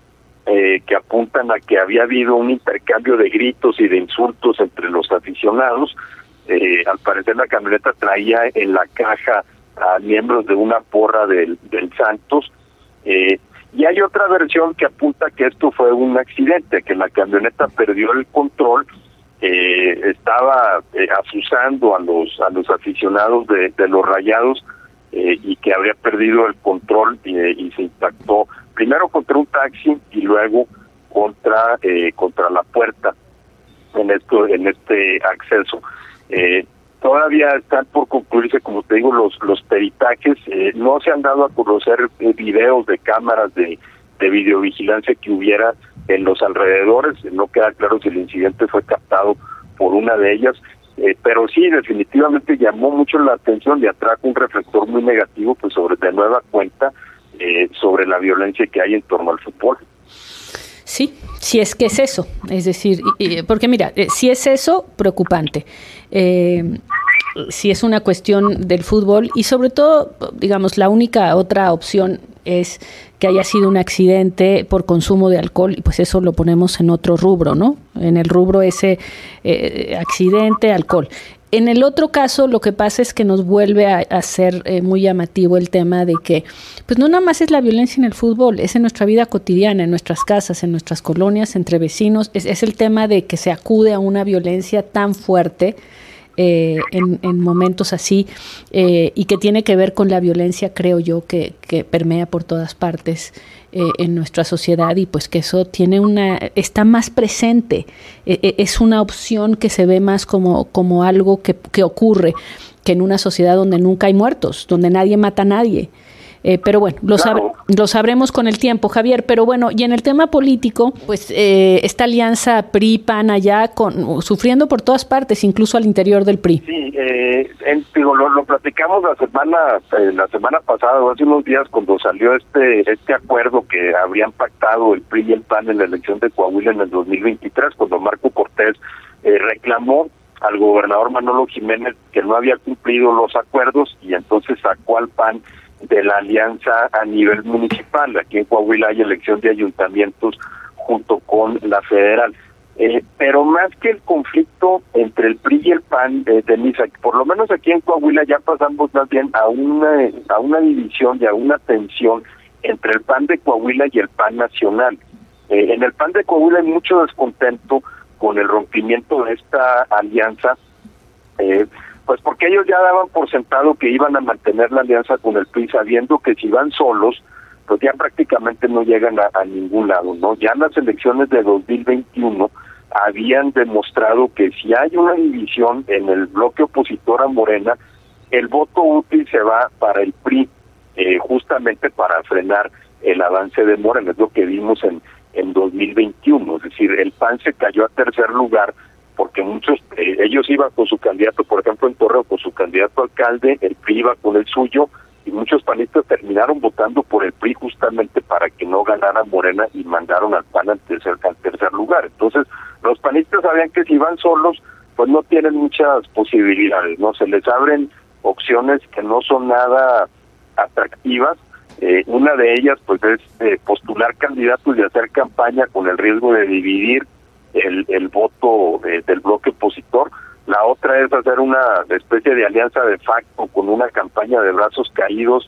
eh, que apuntan a que había habido un intercambio de gritos y de insultos entre los aficionados. Eh, al parecer la camioneta traía en la caja a miembros de una porra del, del Santos. Eh, y hay otra versión que apunta que esto fue un accidente, que la camioneta perdió el control. Eh, estaba eh, asusando a los a los aficionados de, de los Rayados eh, y que habría perdido el control eh, y se impactó primero contra un taxi y luego contra eh, contra la puerta en esto en este acceso. Eh, todavía están por concluirse, como te digo, los los peritajes. Eh, no se han dado a conocer eh, videos de cámaras de de videovigilancia que hubiera en los alrededores. No queda claro si el incidente fue captado por una de ellas, eh, pero sí, definitivamente llamó mucho la atención y atrajo un reflector muy negativo, pues sobre de nueva cuenta, eh, sobre la violencia que hay en torno al fútbol. Sí, si es que es eso, es decir, y, y, porque mira, eh, si es eso, preocupante. Eh, si es una cuestión del fútbol y sobre todo, digamos, la única otra opción es que haya sido un accidente por consumo de alcohol y pues eso lo ponemos en otro rubro, ¿no? En el rubro ese eh, accidente, alcohol. En el otro caso, lo que pasa es que nos vuelve a, a ser eh, muy llamativo el tema de que, pues no nada más es la violencia en el fútbol, es en nuestra vida cotidiana, en nuestras casas, en nuestras colonias, entre vecinos. Es, es el tema de que se acude a una violencia tan fuerte eh, en, en momentos así eh, y que tiene que ver con la violencia, creo yo, que, que permea por todas partes eh, en nuestra sociedad y pues que eso tiene una está más presente, eh, es una opción que se ve más como, como algo que, que ocurre que en una sociedad donde nunca hay muertos, donde nadie mata a nadie. Eh, pero bueno, lo, sab- lo sabremos con el tiempo, Javier. Pero bueno, y en el tema político, pues eh, esta alianza P R I-PAN allá con, sufriendo por todas partes, incluso al interior del P R I. Sí, eh, en, digo, lo, lo platicamos la semana eh, la semana pasada, o hace unos días, cuando salió este este acuerdo que habrían pactado el P R I y el P A N en la elección de Coahuila en el dos mil veintitrés, cuando Marco Cortés eh, reclamó al gobernador Manolo Jiménez que no había cumplido los acuerdos y entonces sacó al P A N de la alianza a nivel municipal. Aquí en Coahuila hay elección de ayuntamientos junto con la federal. Eh, pero más que el conflicto entre el P R I y el P A N, eh, Denise, por lo menos aquí en Coahuila ya pasamos más bien a una a una división y a una tensión entre el P A N de Coahuila y el P A N nacional. Eh, en el P A N de Coahuila hay mucho descontento con el rompimiento de esta alianza, eh, pues porque ellos ya daban por sentado que iban a mantener la alianza con el P R I, sabiendo que si van solos, pues ya prácticamente no llegan a, a ningún lado, ¿no? Ya en las elecciones de dos mil veintiuno habían demostrado que si hay una división en el bloque opositor a Morena, el voto útil se va para el P R I, eh, justamente para frenar el avance de Morena. Es lo que vimos en, en dos mil veintiuno, es decir, el P A N se cayó a tercer lugar porque muchos, eh, ellos iban con su candidato, por ejemplo en Torreón, con su candidato a alcalde, el P R I iba con el suyo, y muchos panistas terminaron votando por el P R I justamente para que no ganara Morena y mandaron al P A N al tercer, al tercer lugar. Entonces, los panistas sabían que si van solos, pues no tienen muchas posibilidades, ¿no? Se les abren opciones que no son nada atractivas. Eh, una de ellas, pues, es eh, postular candidatos y hacer campaña con el riesgo de dividir el, el voto eh, del bloque opositor. La otra es hacer una especie de alianza de facto con una campaña de brazos caídos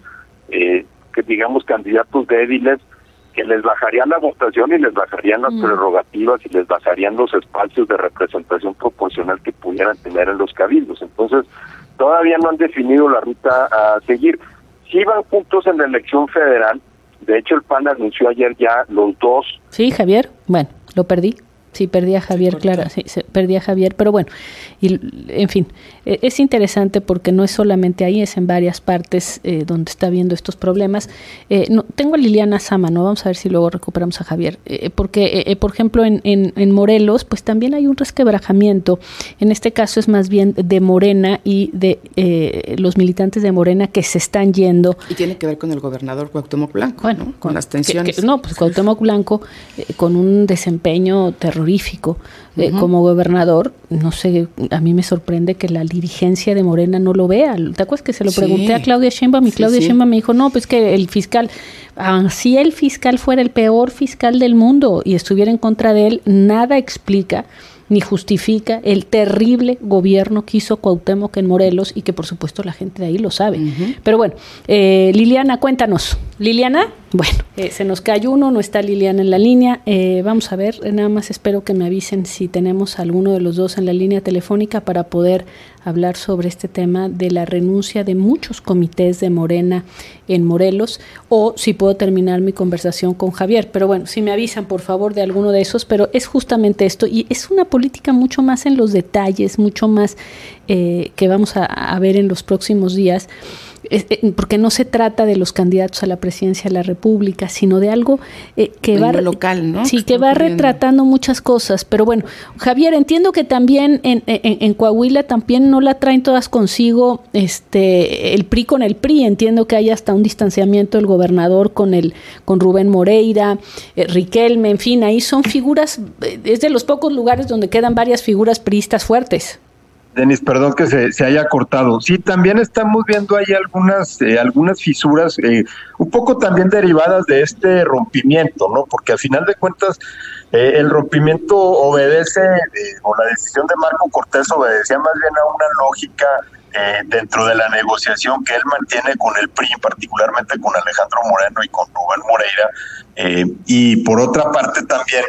eh, que digamos candidatos débiles, que les bajarían la votación y les bajarían las mm. prerrogativas y les bajarían los espacios de representación proporcional que pudieran tener en los cabildos. Entonces, todavía no han definido la ruta a seguir. Sí van juntos en la elección federal. De hecho, el P A N anunció ayer ya los dos. Sí, Javier. Bueno, lo perdí. Sí, perdí a Javier, claro, sí, perdí a Javier, pero bueno, y, en fin, es interesante porque no es solamente ahí, es en varias partes eh, donde está habiendo estos problemas. Eh, no, tengo a Liliana Sámano, vamos a ver si luego recuperamos a Javier, eh, porque, eh, por ejemplo, en, en, en Morelos, pues también hay un resquebrajamiento, en este caso es más bien de Morena y de eh, los militantes de Morena que se están yendo. Y tiene que ver con el gobernador Cuauhtémoc Blanco, bueno, ¿no? con las tensiones. Que, que, no, pues Cuauhtémoc Blanco, eh, con un desempeño terrorífico, Eh, uh-huh. como gobernador, no sé, a mí me sorprende que la dirigencia de Morena no lo vea. ¿Te acuerdas que se lo pregunté sí. a Claudia Sheinbaum? Y Claudia sí, Sheinbaum sí. me dijo, no, pues que el fiscal, ah, si el fiscal fuera el peor fiscal del mundo y estuviera en contra de él, nada explica ni justifica el terrible gobierno que hizo Cuauhtémoc en Morelos y que por supuesto la gente de ahí lo sabe. Uh-huh. Pero bueno, eh, Liliana, cuéntanos. Liliana, bueno, eh, se nos cae uno, no está Liliana en la línea. Eh, vamos a ver, nada más espero que me avisen si tenemos a alguno de los dos en la línea telefónica para poder hablar sobre este tema de la renuncia de muchos comités de Morena en Morelos, o si puedo terminar mi conversación con Javier. Pero bueno, si me avisan por favor de alguno de esos, pero es justamente esto, y es una política mucho más en los detalles, mucho más eh, que vamos a, a ver en los próximos días, eh, eh, porque no se trata de los candidatos a la presidencia de la República, sino de algo eh, que en va lo local, ¿no? Sí, que va retratando muchas cosas. Pero bueno, Javier, entiendo que también en, en, en Coahuila también no la traen todas consigo, este, el P R I con el P R I. Entiendo que hay hasta un distanciamiento del gobernador con el, con Rubén Moreira, eh, Riquelme, en fin, ahí son figuras, eh, es de los pocos lugares donde quedan varias figuras priistas fuertes. Denis, perdón que se, se haya cortado. Sí, también estamos viendo ahí algunas eh, algunas fisuras, eh, un poco también derivadas de este rompimiento, ¿no? Porque al final de cuentas eh, el rompimiento obedece, eh, o la decisión de Marco Cortés obedecía más bien a una lógica eh, dentro de la negociación que él mantiene con el P R I, particularmente con Alejandro Moreno y con Rubén Moreira, eh, y por otra parte también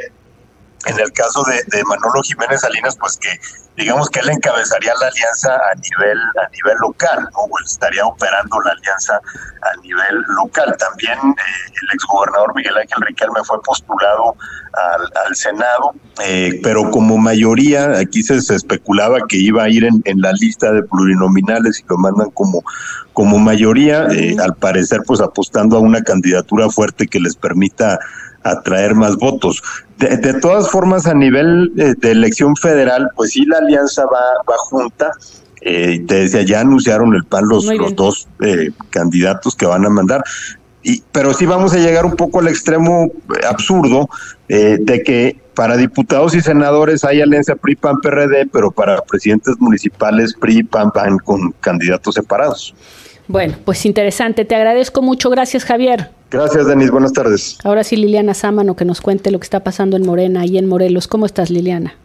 en el caso de, de Manolo Jiménez Salinas, pues que digamos que él encabezaría la alianza a nivel a nivel local, ¿no? O él estaría operando la alianza a nivel local. También eh, el exgobernador Miguel Ángel Riquelme fue postulado al, al Senado, eh, pero como mayoría, aquí se, se especulaba que iba a ir en, en la lista de plurinominales y lo mandan como, como mayoría, eh, al parecer pues apostando a una candidatura fuerte que les permita atraer más votos. De, de todas formas, a nivel de, de elección federal, pues sí la alianza va, va junta. Eh, te decía, ya anunciaron el P A N los, los dos eh, candidatos que van a mandar. Y, pero sí vamos a llegar un poco al extremo absurdo eh, de que para diputados y senadores hay alianza P R I, P A N, P R D, pero para presidentes municipales P R I, P A N, P A N con candidatos separados. Bueno, pues interesante. Te agradezco mucho. Gracias, Javier. Gracias, Denis. Buenas tardes. Ahora sí, Liliana Sámano, que nos cuente lo que está pasando en Morena y en Morelos. ¿Cómo estás, Liliana?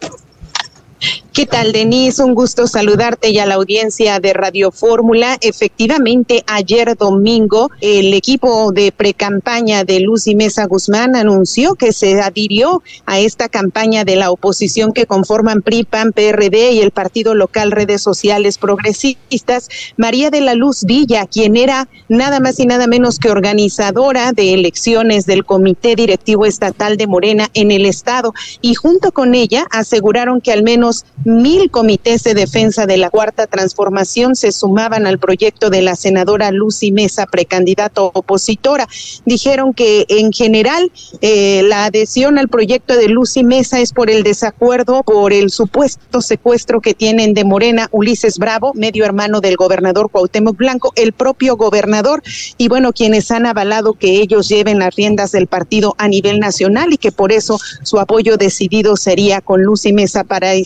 ¿Qué tal, Denise? Un gusto saludarte y a la audiencia de Radio Fórmula. Efectivamente, ayer domingo, el equipo de precampaña de Lucy Mesa Guzmán anunció que se adhirió a esta campaña de la oposición que conforman P R I, P A N, P R D y el partido local Redes Sociales Progresistas, María de la Luz Villa, quien era nada más y nada menos que organizadora de elecciones del Comité Directivo Estatal de Morena en el estado, y junto con ella aseguraron que al menos mil comités de defensa de la Cuarta Transformación se sumaban al proyecto de la senadora Lucy Mesa, precandidata opositora. Dijeron que en general eh, la adhesión al proyecto de Lucy Mesa es por el desacuerdo por el supuesto secuestro que tienen de Morena Ulises Bravo, medio hermano del gobernador Cuauhtémoc Blanco, el propio gobernador, y bueno, quienes han avalado que ellos lleven las riendas del partido a nivel nacional y que por eso su apoyo decidido sería con Lucy Mesa para este proceso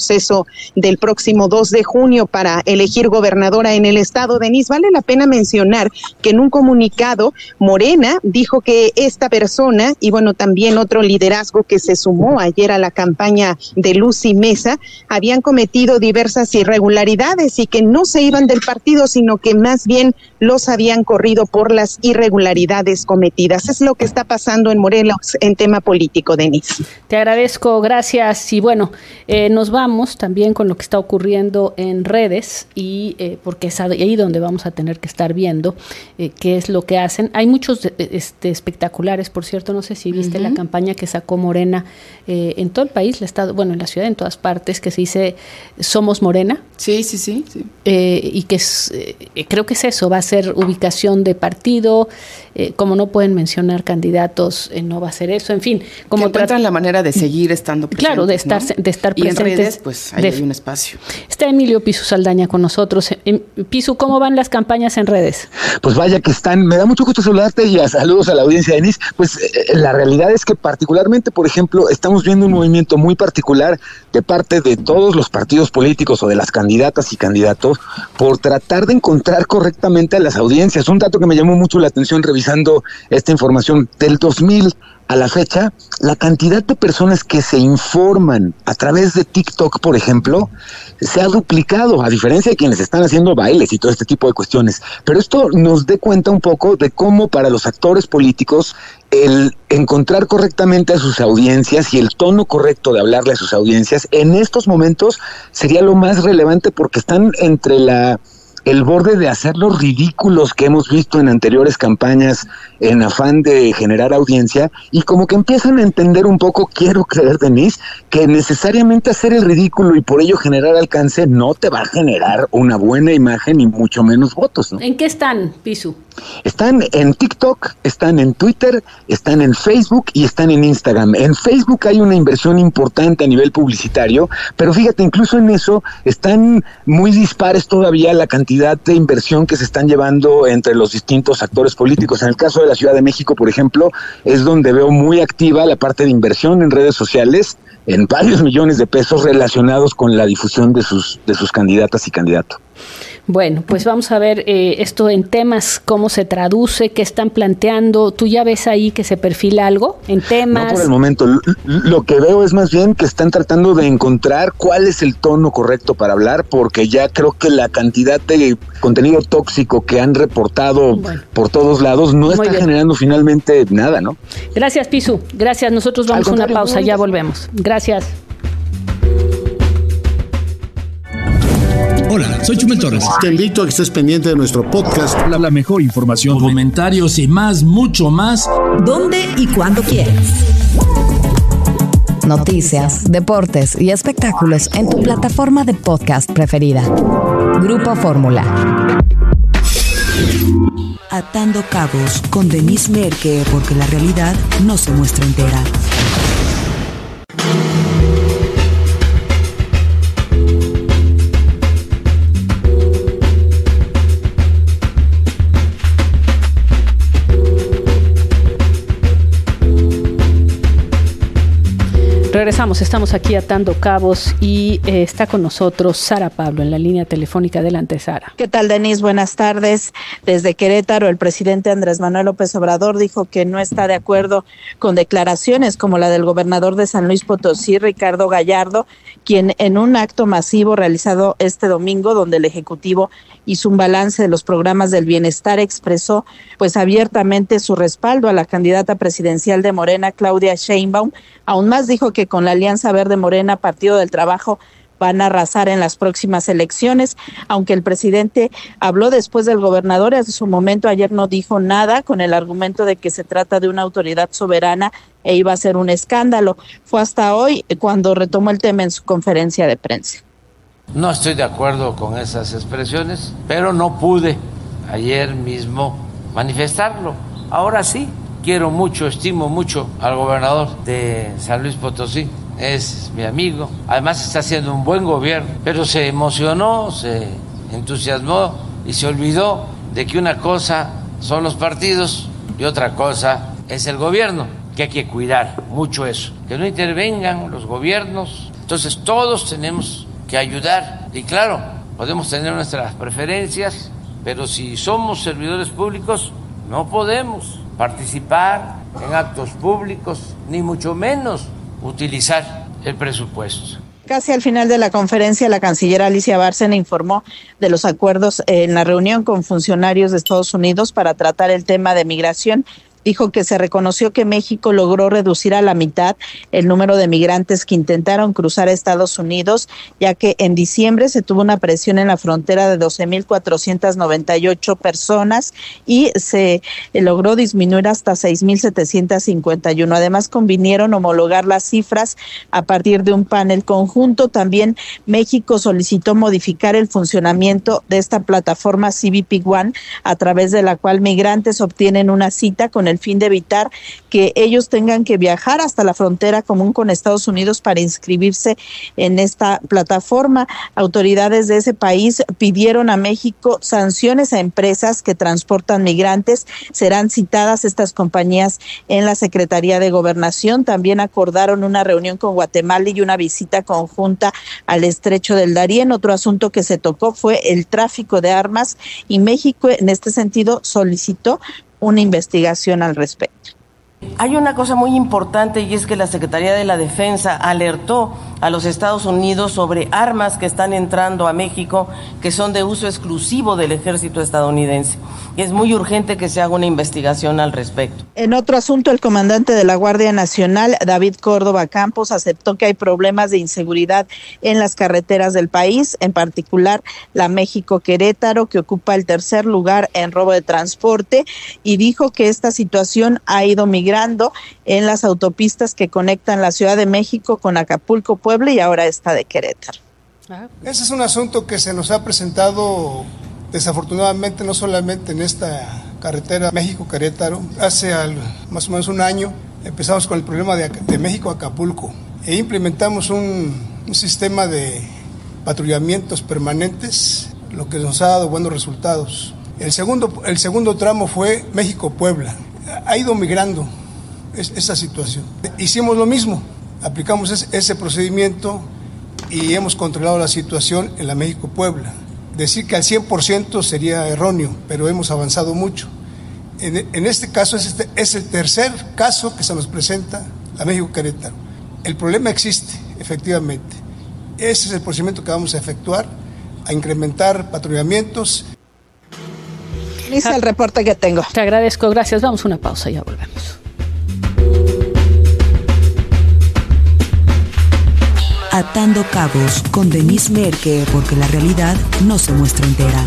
proceso del próximo dos de junio para elegir gobernadora en el estado. Denise, vale la pena mencionar que en un comunicado Morena dijo que esta persona y bueno también otro liderazgo que se sumó ayer a la campaña de Lucy Mesa habían cometido diversas irregularidades y que no se iban del partido, sino que más bien los habían corrido por las irregularidades cometidas. Es lo que está pasando en Morelos en tema político, Denise. Te agradezco, gracias. Y bueno, eh, nos vamos también con lo que está ocurriendo en redes y eh, porque es ahí donde vamos a tener que estar viendo eh, qué es lo que hacen. Hay muchos este, espectaculares, por cierto, no sé si viste uh-huh. la campaña que sacó Morena eh, en todo el país, el estado, bueno, en la ciudad, en todas partes, que se dice Somos Morena. Sí, sí, sí. sí. Eh, y que es, eh, creo que es eso, va a ser ubicación de partido, eh, como no pueden mencionar candidatos, eh, no va a ser eso, en fin. Como que encuentran la manera de seguir estando presentes. Claro, de estar, ¿no? de estar y presentes. En redes, pues ahí de, hay un espacio. Está Emilio Pisu Saldaña con nosotros. Pisu, ¿cómo van las campañas en redes? Pues vaya que están, me da mucho gusto saludarte y a saludos a la audiencia, Denise. Pues eh, la realidad es que particularmente, por ejemplo, estamos viendo un movimiento muy particular de parte de todos los partidos políticos o de las candidatas y candidatos por tratar de encontrar correctamente a las audiencias. Un dato que me llamó mucho la atención revisando esta información, del dos mil a la fecha, la cantidad de personas que se informan a través de TikTok, por ejemplo, se ha duplicado, a diferencia de quienes están haciendo bailes y todo este tipo de cuestiones. Pero esto nos dé cuenta un poco de cómo para los actores políticos el encontrar correctamente a sus audiencias y el tono correcto de hablarle a sus audiencias en estos momentos sería lo más relevante, porque están entre la el borde de hacer los ridículos que hemos visto en anteriores campañas en afán de generar audiencia, y como que empiezan a entender un poco, quiero creer, Denise, que necesariamente hacer el ridículo y por ello generar alcance no te va a generar una buena imagen y mucho menos votos, ¿no? ¿En qué están, Pisu? Están en TikTok, están en Twitter, están en Facebook y están en Instagram. En Facebook hay una inversión importante a nivel publicitario, pero fíjate, incluso en eso están muy dispares todavía la cantidad de inversión que se están llevando entre los distintos actores políticos. En el caso de la Ciudad de México, por ejemplo, es donde veo muy activa la parte de inversión en redes sociales, en varios millones de pesos relacionados con la difusión de sus, de sus candidatas y candidatos. Bueno, pues vamos a ver eh, esto en temas, cómo se traduce, qué están planteando. ¿Tú ya ves ahí que se perfila algo en temas? No, por el momento. Lo, lo que veo es más bien que están tratando de encontrar cuál es el tono correcto para hablar, porque ya creo que la cantidad de contenido tóxico que han reportado bueno, por todos lados no está bien. generando finalmente nada, ¿no? Gracias, Pisu. Gracias. Nosotros vamos a una pausa, ya volvemos. Gracias. Hola, soy Chumel Torres. Te invito a que estés pendiente de nuestro podcast. La, la mejor información, comentarios y más, mucho más. ¿Dónde y cuándo quieras? Noticias, deportes y espectáculos en tu plataforma de podcast preferida. Grupo Fórmula. Atando cabos con Denise Merker, porque la realidad no se muestra entera. Regresamos, estamos aquí atando cabos y eh, está con nosotros Sara Pablo en la línea telefónica. Adelante, Sara. ¿Qué tal, Denise? Buenas tardes. Desde Querétaro, el presidente Andrés Manuel López Obrador dijo que no está de acuerdo con declaraciones como la del gobernador de San Luis Potosí, Ricardo Gallardo, quien en un acto masivo realizado este domingo, donde el Ejecutivo hizo un balance de los programas del bienestar, expresó pues abiertamente su respaldo a la candidata presidencial de Morena, Claudia Sheinbaum. Aún más dijo que con la Alianza Verde Morena, Partido del Trabajo, van a arrasar en las próximas elecciones, aunque el presidente habló después del gobernador. En su momento ayer no dijo nada, con el argumento de que se trata de una autoridad soberana e iba a ser un escándalo. Fue hasta hoy cuando retomó el tema en su conferencia de prensa. No estoy de acuerdo con esas expresiones, pero no pude ayer mismo manifestarlo. Ahora sí, quiero mucho, estimo mucho al gobernador de San Luis Potosí. Es mi amigo, además está haciendo un buen gobierno, pero se emocionó, se entusiasmó y se olvidó de que una cosa son los partidos y otra cosa es el gobierno, que hay que cuidar mucho eso, que no intervengan los gobiernos Entonces todos tenemos que ayudar y claro, podemos tener nuestras preferencias, pero si somos servidores públicos no podemos participar en actos públicos, ni mucho menos utilizar el presupuesto. Casi al final de la conferencia, la canciller Alicia Bárcena informó de los acuerdos en la reunión con funcionarios de Estados Unidos para tratar el tema de migración. Dijo que se reconoció que México logró reducir a la mitad el número de migrantes que intentaron cruzar a Estados Unidos, ya que en diciembre se tuvo una presión en la frontera de doce mil cuatrocientas noventa y ocho personas y se logró disminuir hasta seis mil setecientas cincuenta y uno. Además, convinieron homologar las cifras a partir de un panel conjunto. También México solicitó modificar el funcionamiento de esta plataforma C B P One, a través de la cual migrantes obtienen una cita con el fin de evitar que ellos tengan que viajar hasta la frontera común con Estados Unidos para inscribirse en esta plataforma. Autoridades de ese país pidieron a México sanciones a empresas que transportan migrantes. Serán citadas estas compañías en la Secretaría de Gobernación. También acordaron una reunión con Guatemala y una visita conjunta al Estrecho del Darién. Otro asunto que se tocó fue el tráfico de armas y México en este sentido solicitó una investigación al respecto. Hay una cosa muy importante y es que la Secretaría de la Defensa alertó a los Estados Unidos sobre armas que están entrando a México que son de uso exclusivo del ejército estadounidense. Y es muy urgente que se haga una investigación al respecto. En otro asunto, el comandante de la Guardia Nacional, David Córdoba Campos, aceptó que hay problemas de inseguridad en las carreteras del país, en particular la México-Querétaro, que ocupa el tercer lugar en robo de transporte, y dijo que esta situación ha ido migrando en las autopistas que conectan la Ciudad de México con Acapulco, Puebla y ahora esta de Querétaro. Ese es un asunto que se nos ha presentado desafortunadamente no solamente en esta carretera México-Querétaro. Hace al, más o menos un año empezamos con el problema de, de México a Acapulco e implementamos un, un sistema de patrullamientos permanentes, lo que nos ha dado buenos resultados. El segundo, el segundo tramo fue México-Puebla. Ha ido migrando es, esa situación. Hicimos lo mismo, aplicamos ese, ese procedimiento y hemos controlado la situación en la México-Puebla. Decir que al cien por ciento sería erróneo, pero hemos avanzado mucho. En, en este caso es, este, es el tercer caso que se nos presenta a México-Querétaro. El problema existe, efectivamente. Ese es el procedimiento que vamos a efectuar, a incrementar patrullamientos. Listo el reporte que tengo. Te agradezco, gracias. Vamos a una pausa y ya volvemos. Atando Cabos con Denise Merker, porque la realidad no se muestra entera.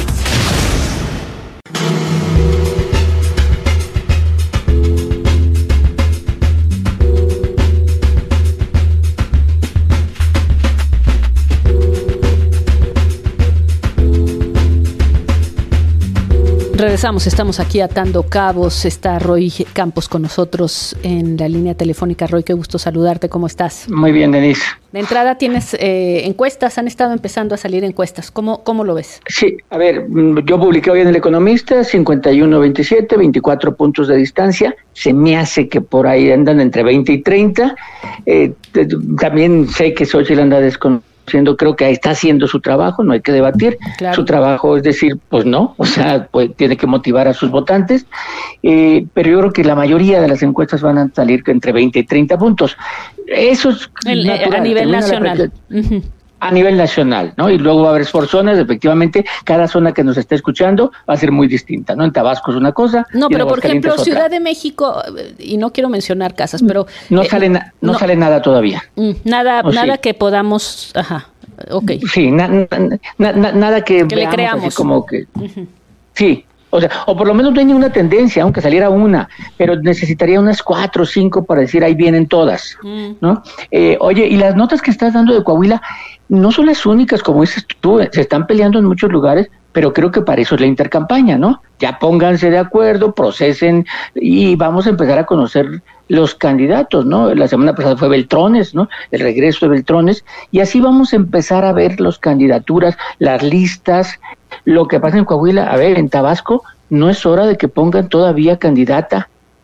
Regresamos, estamos aquí atando cabos. Está Roy Campos con nosotros en la línea telefónica. Roy, qué gusto saludarte. ¿Cómo estás? Muy bien, Denise. De entrada tienes eh, encuestas, han estado empezando a salir encuestas. ¿Cómo, cómo lo ves? Sí, a ver, yo publiqué hoy en El Economista, cincuenta y uno veintisiete, veinticuatro puntos de distancia. Se me hace que por ahí andan entre veinte y treinta. Eh, también sé que Xochitl anda desconociendo. Creo que está haciendo su trabajo, no hay que debatir. Claro. Su trabajo es decir, pues no, o sea, pues tiene que motivar a sus votantes, eh, pero yo creo que la mayoría de las encuestas van a salir entre veinte y treinta puntos. Eso es El, natural, a nivel nacional. Uh-huh. A nivel nacional, ¿no? Y luego va a haber por zonas, efectivamente, cada zona que nos esté escuchando va a ser muy distinta, ¿no? En Tabasco es una cosa. No, pero por ejemplo, Ciudad de México, y no quiero mencionar casas, pero... No eh, sale na- no, no sale nada todavía. Nada, nada sí? que podamos... Ajá, ok. Sí, na- na- na- na- nada que, que veamos le creamos. Así como que... Uh-huh. Sí, o sea, o por lo menos no hay ninguna tendencia, aunque saliera una, pero necesitaría unas cuatro o cinco para decir ahí vienen todas, mm. ¿no? Eh, oye, y las notas que estás dando de Coahuila no son las únicas, como dices tú, se están peleando en muchos lugares, pero creo que para eso es la intercampaña, ¿no? Ya pónganse de acuerdo, procesen y vamos a empezar a conocer los candidatos, ¿no? La semana pasada fue Beltrones, ¿no? El regreso de Beltrones, y así vamos a empezar a ver las candidaturas, las listas. Lo que pasa en Coahuila, a ver, en Tabasco no es hora de que pongan todavía candidata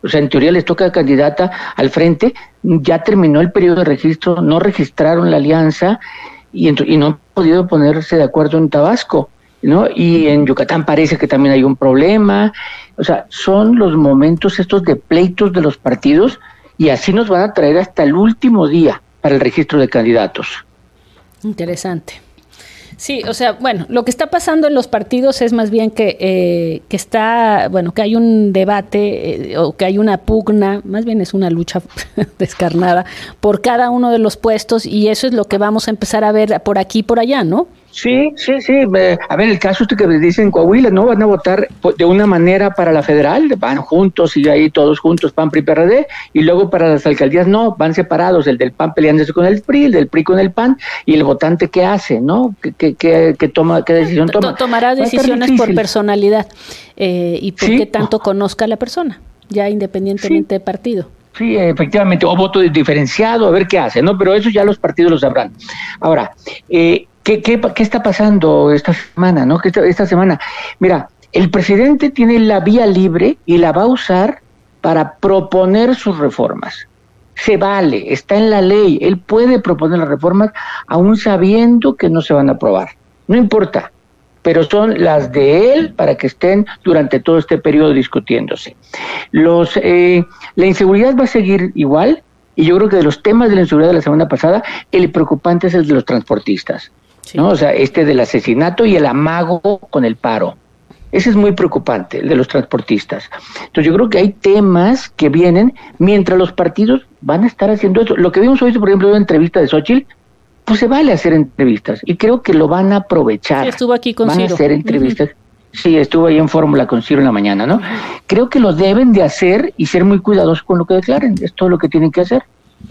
O sea, en teoría les toca candidata al frente, ya terminó el periodo de registro, no registraron la alianza y, y no han podido ponerse de acuerdo en Tabasco, ¿no? Y en Yucatán parece que también hay un problema. O sea, son los momentos estos de pleitos de los partidos y así nos van a traer hasta el último día para el registro de candidatos. Interesante. Sí, o sea, bueno, lo que está pasando en los partidos es más bien que, eh, que está, bueno, que hay un debate eh, o que hay una pugna, más bien es una lucha descarnada por cada uno de los puestos y eso es lo que vamos a empezar a ver por aquí y por allá, ¿no? Sí, sí, sí. A ver, el caso este que me dicen en Coahuila, ¿no? Van a votar de una manera para la federal, van juntos y ahí todos juntos, P A N, P R I, P R D, y luego para las alcaldías no, van separados, el del P A N peleándose con el P R I, el del P R I con el P A N, y el votante ¿qué hace, no? ¿Qué, qué, qué, qué toma, qué decisión toma? Tomará decisiones por personalidad eh, y por sí. qué tanto conozca a la persona, ya independientemente sí. de partido. Sí, efectivamente, o voto diferenciado, a ver qué hace, ¿no? Pero eso ya los partidos lo sabrán. Ahora, eh, ¿Qué, qué, ¿Qué está pasando esta semana, no? Esta, esta semana, mira, el presidente tiene la vía libre y la va a usar para proponer sus reformas. Se vale, está en la ley, él puede proponer las reformas aún sabiendo que no se van a aprobar. No importa, pero son las de él para que estén durante todo este periodo discutiéndose. Los, eh, la inseguridad va a seguir igual, y yo creo que de los temas de la inseguridad de la semana pasada, el preocupante es el de los transportistas. Sí. ¿No? O sea, este del asesinato y el amago con el paro. Ese es muy preocupante, el de los transportistas. Entonces yo creo que hay temas que vienen mientras los partidos van a estar haciendo eso. Lo que vimos hoy, por ejemplo, en una entrevista de Xóchitl, pues se vale hacer entrevistas y creo que lo van a aprovechar. Sí, estuvo aquí con Van Ciro. a hacer entrevistas. Uh-huh. Sí, estuvo ahí en Fórmula con Ciro en la mañana, ¿no? Uh-huh. Creo que lo deben de hacer y ser muy cuidadosos con lo que declaren. Es todo lo que tienen que hacer.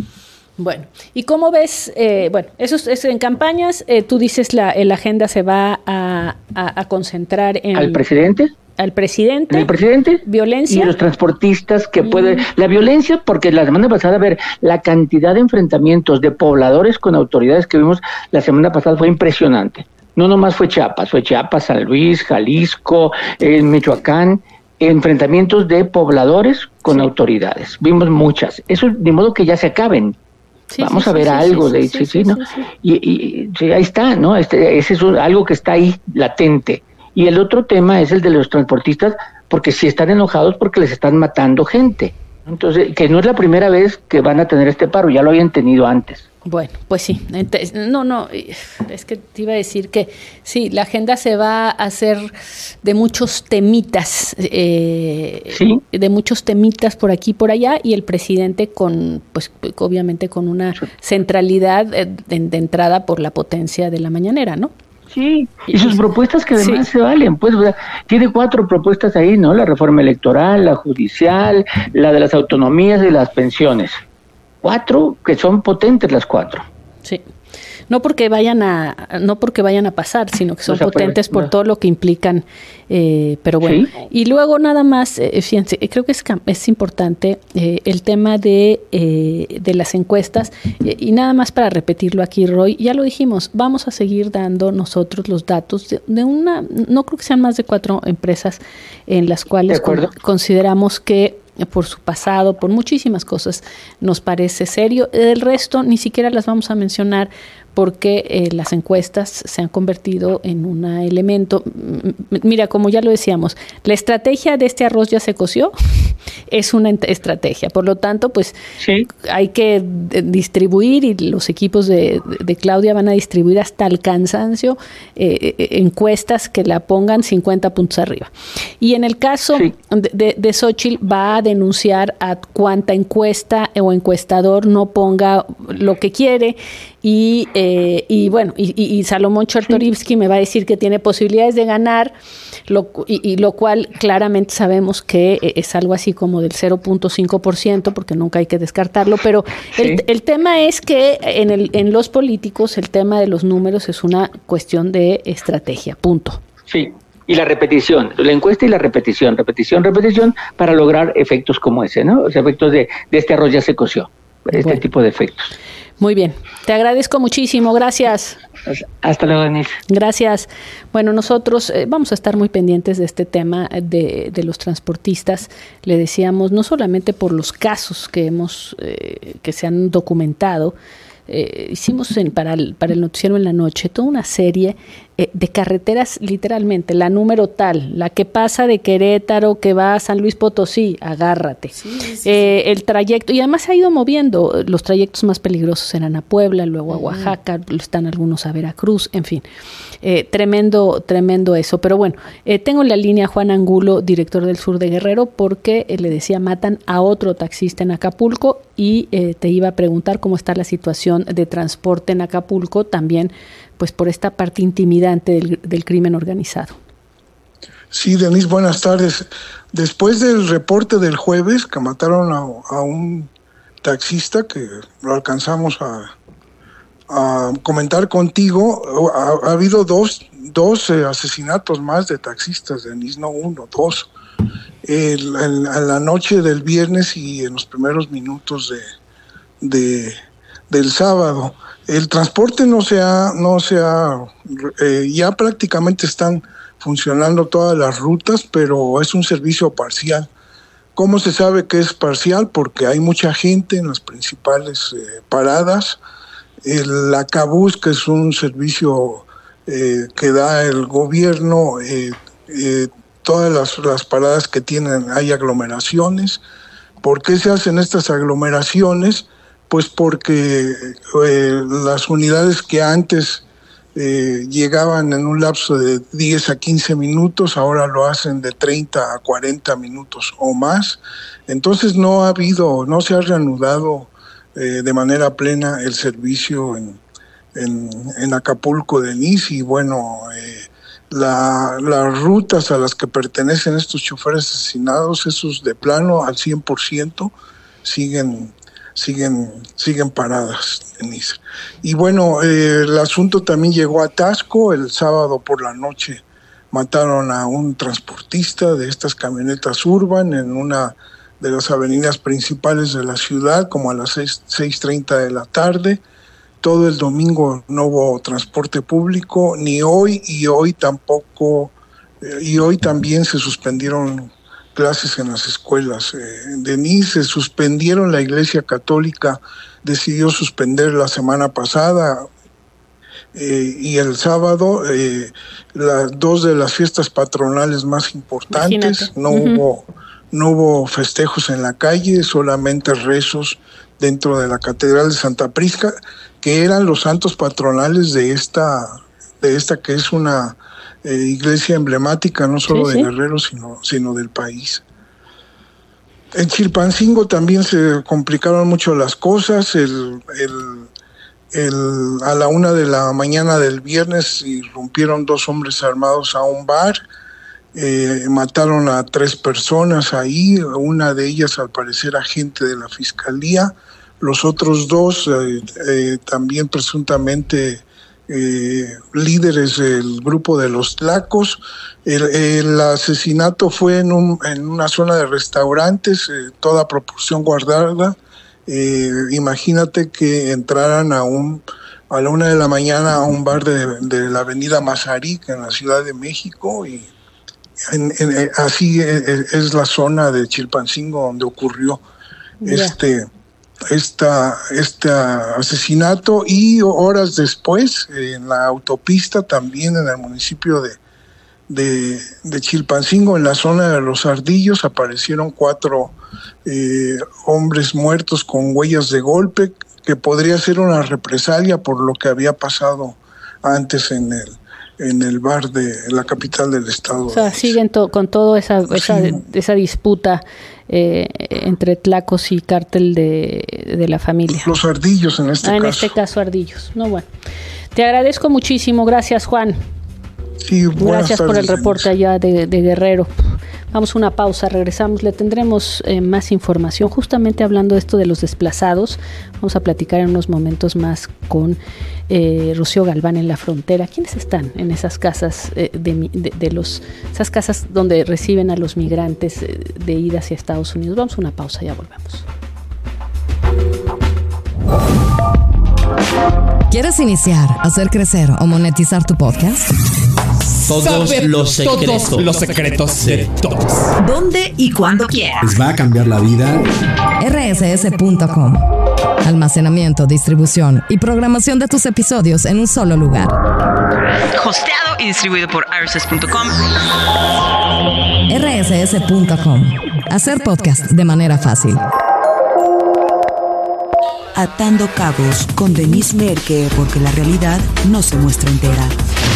Bueno, ¿y cómo ves? Eh, bueno, eso es, es en campañas, eh, tú dices la, la agenda se va a, a, a concentrar en... ¿Al presidente? Al presidente. ¿El presidente? Violencia. Y los transportistas que mm. puede... La violencia, porque la semana pasada, a ver, la cantidad de enfrentamientos de pobladores con autoridades que vimos la semana pasada fue impresionante. No nomás fue Chiapas, fue Chiapas, San Luis, Jalisco, eh, Michoacán, enfrentamientos de pobladores con sí. autoridades. Vimos muchas. Eso de modo que ya se acaben. Sí, Vamos sí, a ver sí, algo sí, de sí, sí, sí, ¿no? Sí, sí. Y, y sí, ahí está, ¿no? Este, ese es un, algo que está ahí latente. Y el otro tema es el de los transportistas, porque sí están enojados porque les están matando gente. Entonces, que no es la primera vez que van a tener este paro, ya lo habían tenido antes. Bueno, pues sí. Entonces, no, no, es que te iba a decir que sí, la agenda se va a hacer de muchos temitas, eh, ¿Sí? de muchos temitas por aquí y por allá, y el presidente con, pues obviamente con una centralidad de, de entrada por la potencia de la mañanera, ¿no? Sí, y sus propuestas que además sí. se valen, pues, o sea, tiene cuatro propuestas ahí, ¿no? La reforma electoral, la judicial, la de las autonomías y las pensiones. Cuatro que son potentes las cuatro. Sí. No porque vayan a no porque vayan a pasar, sino que son o sea, potentes por no. todo lo que implican. Eh, pero bueno. ¿Sí? Y luego nada más, eh, fíjense, creo que es, es importante eh, el tema de, eh, de las encuestas. Eh, y nada más para repetirlo aquí, Roy, ya lo dijimos, vamos a seguir dando nosotros los datos de, de una, no creo que sean más de cuatro empresas en las cuales con, consideramos que por su pasado, por muchísimas cosas, nos parece serio. El resto ni siquiera las vamos a mencionar porque eh, las encuestas se han convertido en un elemento. Mira, como ya lo decíamos, la estrategia de este arroz ya se coció, es una estrategia. Por lo tanto, pues sí. hay que distribuir y los equipos de, de Claudia van a distribuir hasta el cansancio eh, encuestas que la pongan cincuenta puntos arriba. Y en el caso sí. de, de, de Xóchitl va a denunciar a cuánta encuesta o encuestador no ponga lo que quiere y, eh, y bueno, y, y, y Salomón Chertorivsky sí. me va a decir que tiene posibilidades de ganar, lo, y, y lo cual claramente sabemos que es algo así como del cero punto cinco por ciento, porque nunca hay que descartarlo, pero sí. el, el tema es que en, el, en los políticos el tema de los números es una cuestión de estrategia, punto. Sí. Y la repetición, la encuesta y la repetición, repetición, repetición, para lograr efectos como ese, ¿no? O sea, efectos de, de este arroz ya se coció, este bueno. tipo de efectos. Muy bien, te agradezco muchísimo, gracias. Hasta luego, Denise. Gracias. Bueno, nosotros eh, vamos a estar muy pendientes de este tema de, de los transportistas. Le decíamos, no solamente por los casos que hemos eh, que se han documentado, eh, hicimos en, para, el, para el noticiero en la noche toda una serie eh, de carreteras, literalmente, la número tal, la que pasa de Querétaro, que va a San Luis Potosí, agárrate. Sí, sí, sí. Eh, el trayecto, y además se ha ido moviendo, los trayectos más peligrosos eran a Puebla, luego a Oaxaca, uh-huh. están algunos a Veracruz, en fin. Eh, tremendo, tremendo eso. Pero bueno, eh, tengo en la línea a Juan Angulo, director del Sur de Guerrero, porque eh, le decía, matan a otro taxista en Acapulco, y eh, te iba a preguntar cómo está la situación de transporte en Acapulco, también pues por esta parte intimidante del, del crimen organizado. Sí, Denise, buenas tardes. Después del reporte del jueves que mataron a, a un taxista, que lo alcanzamos a, a comentar contigo, ha, ha habido dos, dos eh, asesinatos más de taxistas, Denise, no uno, dos. El, el, a la noche del viernes y en los primeros minutos de, de del sábado. El transporte no se ha, no se ha, eh, ya prácticamente están funcionando todas las rutas, pero es un servicio parcial. ¿Cómo se sabe que es parcial? Porque hay mucha gente en las principales eh, paradas. El Acabús, que es un servicio eh, que da el gobierno, eh, eh, todas las, las paradas que tienen hay aglomeraciones. ¿Por qué se hacen estas aglomeraciones? Pues porque eh, las unidades que antes eh, llegaban en un lapso de diez a quince minutos, ahora lo hacen de treinta a cuarenta minutos o más. Entonces no ha habido, no se ha reanudado eh, de manera plena el servicio en, en, en Acapulco, Denise, y bueno, eh, la, las rutas a las que pertenecen estos choferes asesinados, esos de plano al cien por ciento, siguen siguen siguen paradas, Denise. Y bueno, eh, el asunto también llegó a Taxco. El sábado por la noche mataron a un transportista de estas camionetas Urban en una de las avenidas principales de la ciudad, como a las seis treinta de la tarde. Todo el domingo no hubo transporte público, ni hoy, y hoy tampoco, eh, y hoy también se suspendieron clases en las escuelas. Eh, Denise, se suspendieron, la Iglesia Católica decidió suspender la semana pasada eh, y el sábado eh, las dos de las fiestas patronales más importantes. Imagínate. No uh-huh. hubo no hubo festejos en la calle, solamente rezos dentro de la Catedral de Santa Prisca, que eran los santos patronales de esta de esta que es una Eh, iglesia emblemática no solo sí, de sí. Guerrero, sino, sino del país. En Chilpancingo también se complicaron mucho las cosas. El, el, el, a la una de la mañana del viernes irrumpieron dos hombres armados a un bar, eh, mataron a tres personas ahí, una de ellas al parecer agente de la fiscalía, los otros dos eh, eh, también presuntamente Eh, líderes del grupo de los Tlacos. El, el asesinato fue en, un, en una zona de restaurantes, eh, toda proporción guardada. Eh, imagínate que entraran a un a la una de la mañana a un bar de, de la avenida Mazarik en la Ciudad de México, y en, en, así es, es la zona de Chilpancingo donde ocurrió yeah. este Esta, este asesinato. Y horas después, en la autopista, también en el municipio de, de, de Chilpancingo, en la zona de Los Ardillos, aparecieron cuatro eh, hombres muertos con huellas de golpe, que podría ser una represalia por lo que había pasado antes en el en el bar de la capital del estado. O sea, siguen to- con toda esa, esa, sí. esa disputa eh, entre Tlacos y cártel de, de la familia. Los Ardillos en este ah, caso. En este caso Ardillos. No, bueno. Te agradezco muchísimo. Gracias, Juan. Sí, Gracias tardes, por el reporte Denise. allá de, de Guerrero. Vamos a una pausa, regresamos, le tendremos eh, más información, justamente hablando de esto de los desplazados. Vamos a platicar en unos momentos más con eh, Rocío Galván en la frontera. ¿Quiénes están en esas casas eh, de, de, de los esas casas donde reciben a los migrantes eh, de ida hacia Estados Unidos? Vamos a una pausa, ya volvemos. ¿Quieres iniciar, hacer crecer o monetizar tu podcast? Todos Saber los secretos. Todos los secretos de todos. ¿Dónde y cuándo quieras? Les va a cambiar la vida. R S S punto com. Almacenamiento, distribución y programación de tus episodios en un solo lugar. Hosteado y distribuido por R S S punto com. R S S punto com. Hacer podcast de manera fácil. Atando cabos con Denise Merker, porque la realidad no se muestra entera.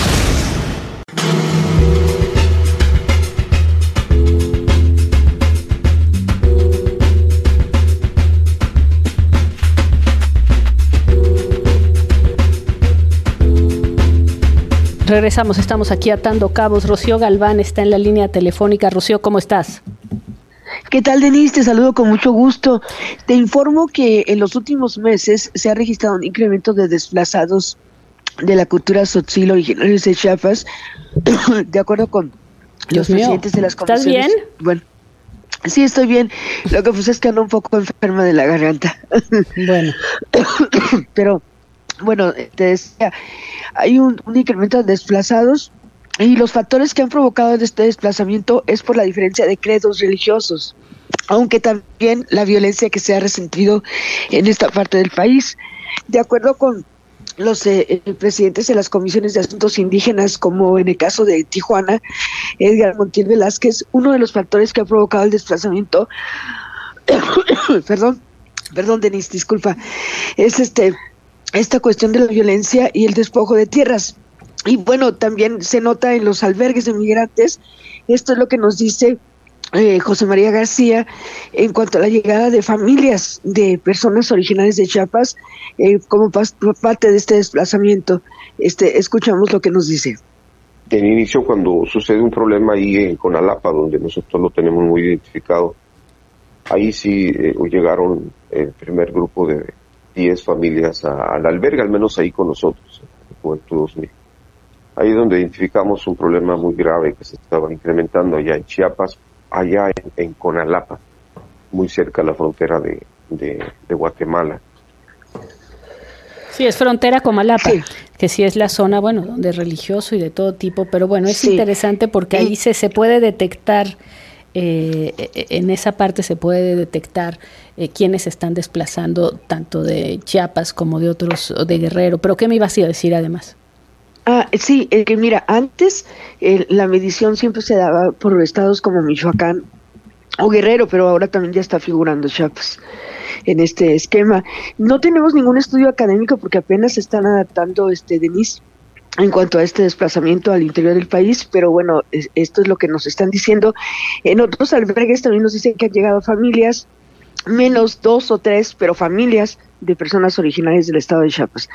Regresamos, estamos aquí atando cabos. Rocío Galván está en la línea telefónica. Rocío, ¿cómo estás? ¿Qué tal, Denise? Te saludo con mucho gusto. Te informo que en los últimos meses se ha registrado un incremento de desplazados de la cultura tzotzil originarios de Chiapas, de acuerdo con Dios los mío, presidentes de las ¿estás comisiones. bien? Bueno, sí, estoy bien. Lo que pasa es que ando un poco enferma de la garganta. Bueno. Pero, bueno, te decía, hay un, un incremento de desplazados y los factores que han provocado este desplazamiento es por la diferencia de credos religiosos, aunque también la violencia que se ha resentido en esta parte del país. De acuerdo con los eh, presidentes de las comisiones de asuntos indígenas, como en el caso de Tijuana, Edgar Montiel Velázquez, uno de los factores que ha provocado el desplazamiento, perdón, perdón Denise, disculpa, es este esta cuestión de la violencia y el despojo de tierras. Y bueno, también se nota en los albergues de migrantes. Esto es lo que nos dice eh, José María García en cuanto a la llegada de familias de personas originarias de Chiapas eh, como pas- parte de este desplazamiento. Este, escuchamos lo que nos dice. En inicio, cuando sucede un problema ahí en Conalapa, donde nosotros lo tenemos muy identificado, ahí sí eh, llegaron el primer grupo de diez familias al albergue, al menos ahí con nosotros, en Juventud dos mil. Ahí es donde identificamos un problema muy grave que se estaba incrementando allá en Chiapas, allá en, en Conalapa, muy cerca de la frontera de, de, de Guatemala. Sí, es frontera con Malapa, sí. Que sí es la zona, bueno, donde es religioso y de todo tipo, pero bueno, es sí. interesante porque ahí se, se puede detectar, eh, en esa parte se puede detectar eh, quienes están desplazando tanto de Chiapas como de otros, de Guerrero. Pero ¿qué me ibas a decir además? Ah, sí, eh, que mira, antes eh, la medición siempre se daba por estados como Michoacán o Guerrero, pero ahora también ya está figurando Chiapas en este esquema. No tenemos ningún estudio académico porque apenas se están adaptando, este Denise, en cuanto a este desplazamiento al interior del país, pero bueno, es, esto es lo que nos están diciendo. En otros albergues también nos dicen que han llegado familias, menos dos o tres, pero familias de personas originarias del estado de Chiapas.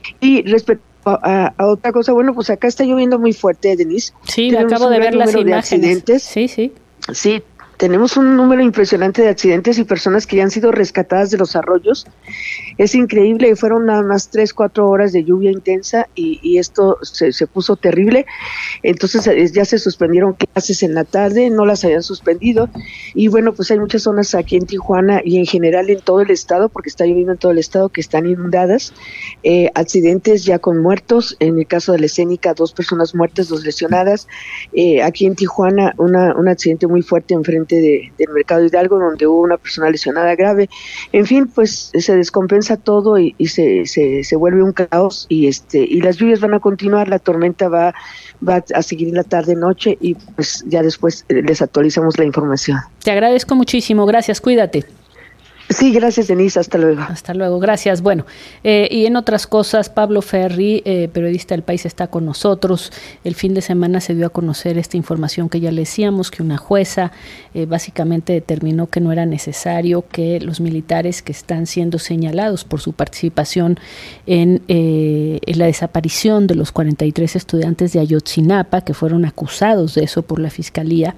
Y respecto A, a otra cosa, bueno, pues acá está lloviendo muy fuerte, Denise. Sí, acabo de ver las imágenes. De sí, sí. Sí, tenemos un número impresionante de accidentes y personas que ya han sido rescatadas de los arroyos. Es increíble, fueron nada más tres, cuatro horas de lluvia intensa y, y esto se, se puso terrible. Entonces ya se suspendieron clases en la tarde, no las habían suspendido. Y bueno, pues hay muchas zonas aquí en Tijuana y en general en todo el estado, porque está lloviendo en todo el estado, que están inundadas. Eh, accidentes ya con muertos, en el caso de la escénica, dos personas muertas, dos lesionadas. Eh, aquí en Tijuana, una, un accidente muy fuerte enfrente de, del Mercado Hidalgo, donde hubo una persona lesionada grave. En fin, pues se descompensa todo y, y se, se, se vuelve un caos y este y las lluvias van a continuar, la tormenta va, va a seguir en la tarde-noche y pues ya después les actualizamos la información. Te agradezco muchísimo, gracias, cuídate. Sí, gracias Denise, hasta luego. Hasta luego, gracias. Bueno, eh, y en otras cosas, Pablo Ferri, eh, periodista del País, está con nosotros. El fin de semana se dio a conocer esta información que ya le decíamos, que una jueza eh, básicamente determinó que no era necesario que los militares que están siendo señalados por su participación en, eh, en la desaparición de los cuarenta y tres estudiantes de Ayotzinapa, que fueron acusados de eso por la Fiscalía,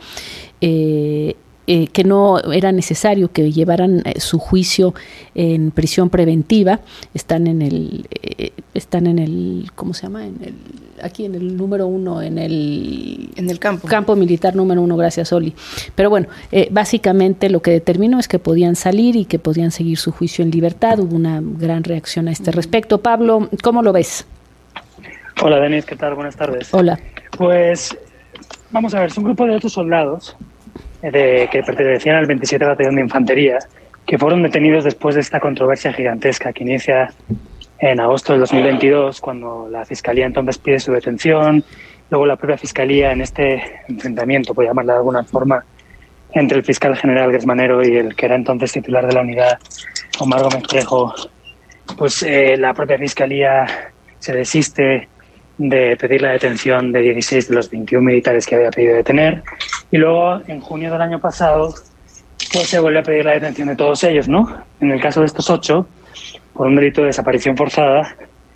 eh, Eh, que no era necesario que llevaran eh, su juicio en prisión preventiva. Están en el, eh, están en el, ¿cómo se llama? En el aquí en el número uno, en el, en el campo. campo militar número uno, gracias Oli. Pero bueno, eh, básicamente lo que determinó es que podían salir y que podían seguir su juicio en libertad. Hubo una gran reacción a este respecto. Pablo, ¿cómo lo ves? Hola Denise, ¿qué tal? Buenas tardes. Hola. Pues vamos a ver, es un grupo de otros soldados de, que pertenecían al veintisiete Batallón de Infantería, que fueron detenidos después de esta controversia gigantesca que inicia en agosto del dos mil veintidós, cuando la Fiscalía entonces pide su detención, luego la propia Fiscalía en este enfrentamiento, por llamarla de alguna forma, entre el fiscal general Gresmanero y el que era entonces titular de la unidad, Omar Gómez Trejo, pues eh, la propia Fiscalía se desiste de pedir la detención de dieciséis de los veintiún militares que había pedido detener, y luego en junio del año pasado pues se vuelve a pedir la detención de todos ellos, ¿no? En el caso de estos ocho, por un delito de desaparición forzada.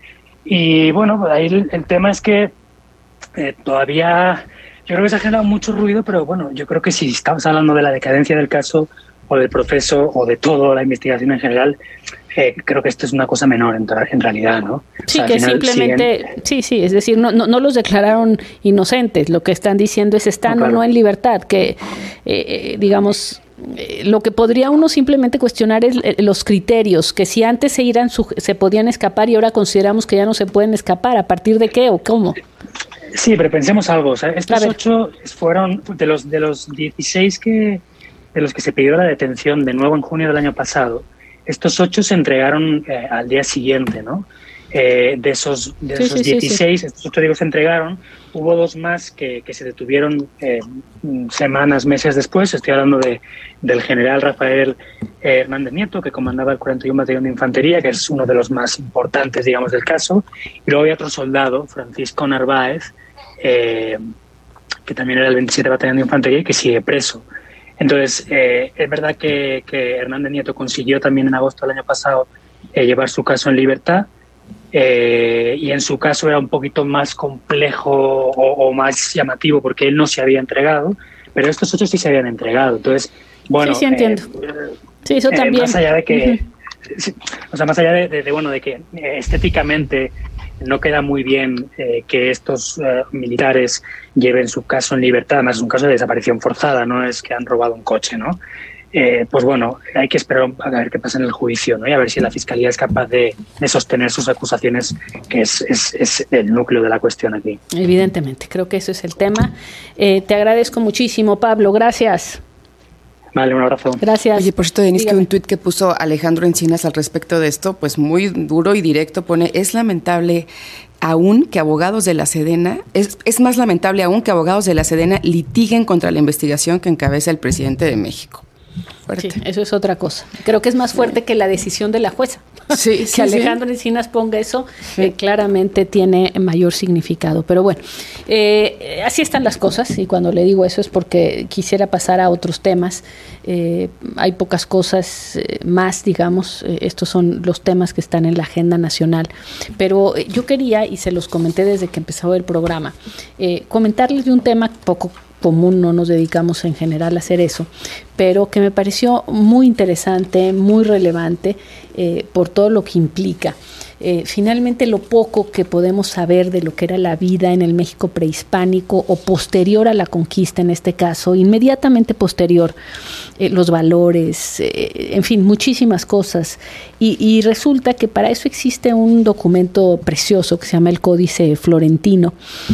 Y bueno, pues ahí el, el tema es que eh, todavía, yo creo que se ha generado mucho ruido, pero bueno, yo creo que si estamos hablando de la decadencia del caso o del proceso o de toda la investigación en general, eh, creo que esto es una cosa menor en, en realidad, ¿no? Sí, o sea, que simplemente, siguen... sí, sí, es decir, no, no, no los declararon inocentes, lo que están diciendo es están no, claro. o no en libertad, que eh, digamos... Lo que podría uno simplemente cuestionar es los criterios, que si antes se iran se podían escapar y ahora consideramos que ya no se pueden escapar, ¿a partir de qué o cómo? Sí, pero pensemos algo, o sea, estos ocho fueron de los de los dieciséis que de los que se pidió la detención de nuevo en junio del año pasado. Estos ocho se entregaron eh, al día siguiente, ¿no? Eh, de esos, de sí, esos sí, dieciséis, sí, sí. Estos ocho digo se entregaron, hubo dos más que, que se detuvieron eh, semanas, meses después. Estoy hablando de, del general Rafael eh, Hernández Nieto, que comandaba el cuarenta y uno Batallón de Infantería, que es uno de los más importantes, digamos, del caso, y luego hay otro soldado, Francisco Narváez, eh, que también era el veintisiete Batallón de Infantería y que sigue preso. Entonces, eh, es verdad que, que Hernández Nieto consiguió también en agosto del año pasado eh, llevar su caso en libertad. Eh, y en su caso era un poquito más complejo o, o más llamativo porque él no se había entregado, pero estos ocho sí se habían entregado. Entonces, bueno, sí, sí entiendo. Eh, sí, eso eh, también. Más allá de que, uh-huh. o sea, más allá de, de, de bueno, de que eh, estéticamente no queda muy bien eh, que estos eh, militares lleven su caso en libertad. Además es un caso de desaparición forzada, no es que han robado un coche, ¿no? Eh, pues bueno, hay que esperar a ver qué pasa en el juicio, ¿no? Y a ver si la Fiscalía es capaz de, de sostener sus acusaciones, que es, es, es el núcleo de la cuestión aquí. Evidentemente, creo que ese es el tema. Eh, te agradezco muchísimo, Pablo, gracias. Vale, un abrazo. Gracias. Oye, por cierto, Denise, que un tuit que puso Alejandro Encinas al respecto de esto, pues muy duro y directo, pone, es lamentable aún que abogados de la Sedena, es, es más lamentable aún que abogados de la Sedena litiguen contra la investigación que encabeza el presidente de México. Fuerte. Sí, eso es otra cosa. Creo que es más fuerte sí. que la decisión de la jueza. Sí, que sí, Alejandro sí. Encinas ponga eso, sí. eh, claramente tiene mayor significado. Pero bueno, eh, así están las cosas, y cuando le digo eso es porque quisiera pasar a otros temas. Eh, hay pocas cosas eh, más, digamos, eh, estos son los temas que están en la agenda nacional. Pero eh, yo quería, y se los comenté desde que empezó el programa, eh, comentarles de un tema poco común, no nos dedicamos en general a hacer eso, pero que me pareció muy interesante, muy relevante eh, por todo lo que implica. Eh, finalmente, lo poco que podemos saber de lo que era la vida en el México prehispánico o posterior a la conquista, en este caso, inmediatamente posterior, eh, los valores, eh, en fin, muchísimas cosas. Y, y resulta que para eso existe un documento precioso que se llama el Códice Florentino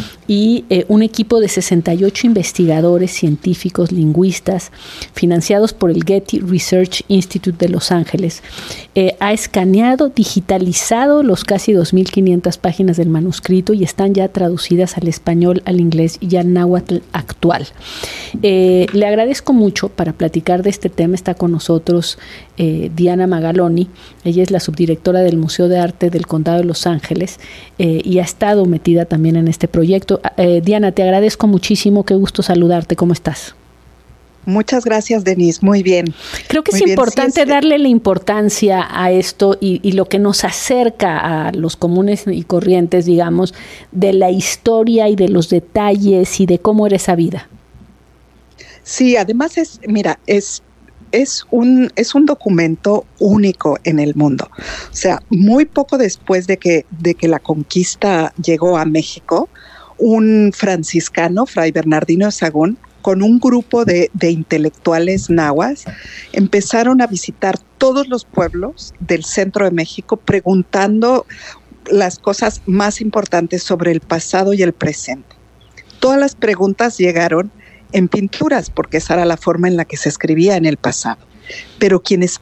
y eh, un equipo de sesenta y ocho investigadores, científicos, lingüistas, financiados por el Getty Research Institute de Los Ángeles, eh, ha escaneado, digitalizado los casi dos mil quinientas páginas del manuscrito y están ya traducidas al español, al inglés y al náhuatl actual. Eh, le agradezco mucho. Para platicar de este tema está con nosotros eh, Diana Magaloni. Ella es la subdirectora del Museo de Arte del Condado de Los Ángeles eh, y ha estado metida también en este proyecto. Eh, Diana, te agradezco muchísimo. Qué gusto saludarte. ¿Cómo estás? Muchas gracias, Denise. Muy bien. Creo que Muy es bien. importante Sí, es... darle la importancia a esto y, y lo que nos acerca a los comunes y corrientes, digamos, de la historia y de los detalles y de cómo era esa vida. Sí, además es, mira, es es un, es un documento único en el mundo. O sea, muy poco después de que, de que la conquista llegó a México, un franciscano, Fray Bernardino de Sahagún, con un grupo de, de intelectuales nahuas, empezaron a visitar todos los pueblos del centro de México preguntando las cosas más importantes sobre el pasado y el presente. Todas las preguntas llegaron en pinturas, porque esa era la forma en la que se escribía en el pasado. Pero quienes...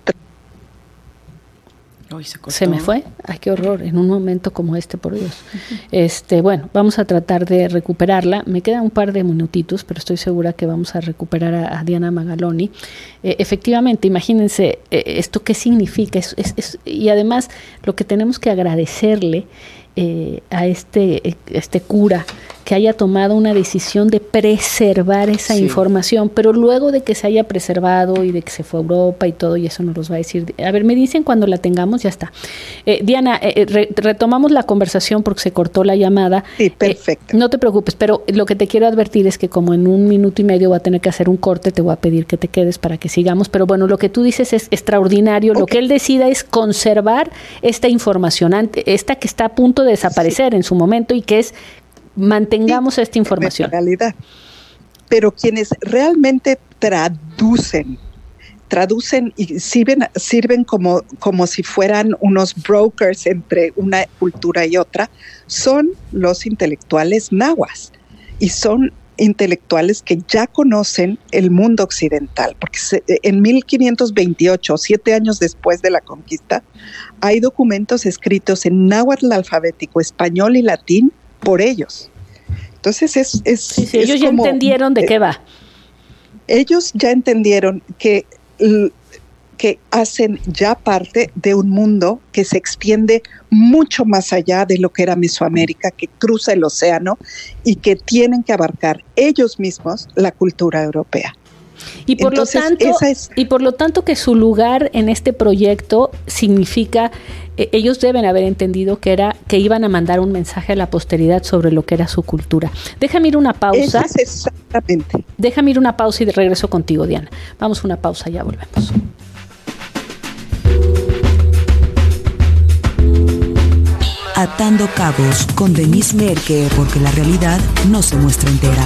Uy, se, se me fue. Ay, qué horror, en un momento como este, por Dios. Este, bueno, vamos a tratar de recuperarla. Me quedan un par de minutitos, pero estoy segura que vamos a recuperar a, a Diana Magaloni. Eh, efectivamente, imagínense eh, esto qué significa. Es, es, es, y además, lo que tenemos que agradecerle eh, a este, este cura que haya tomado una decisión de preservar esa sí. información, pero luego de que se haya preservado y de que se fue a Europa y todo, y eso nos los va a decir. A ver, me dicen cuando la tengamos, ya está. Eh, Diana, eh, re, retomamos la conversación porque se cortó la llamada. Sí, perfecto. Eh, no te preocupes, pero lo que te quiero advertir es que como en un minuto y medio voy a tener que hacer un corte, te voy a pedir que te quedes para que sigamos, pero bueno, lo que tú dices es extraordinario. Okay. Lo que él decida es conservar esta información, esta que está a punto de desaparecer sí. en su momento y que es mantengamos sí, esta información. En realidad. Pero quienes realmente traducen, traducen y sirven, sirven como, como si fueran unos brokers entre una cultura y otra, son los intelectuales nahuas. Y son intelectuales que ya conocen el mundo occidental, porque se, en mil quinientos veintiocho, siete años después de la conquista, hay documentos escritos en náhuatl alfabético, español y latín, por ellos. Entonces es... es, sí, sí, es ellos como, ya entendieron de eh, qué va. Ellos ya entendieron que, que hacen ya parte de un mundo que se extiende mucho más allá de lo que era Mesoamérica, que cruza el océano y que tienen que abarcar ellos mismos la cultura europea. Y por Entonces, lo tanto, esa es, y por lo tanto que su lugar en este proyecto significa, eh, ellos deben haber entendido que era que iban a mandar un mensaje a la posteridad sobre lo que era su cultura. Déjame ir una pausa. Es exactamente. Déjame ir una pausa y de regreso contigo, Diana. Vamos a una pausa, ya volvemos. Atando cabos con Denise Merker, porque la realidad no se muestra entera.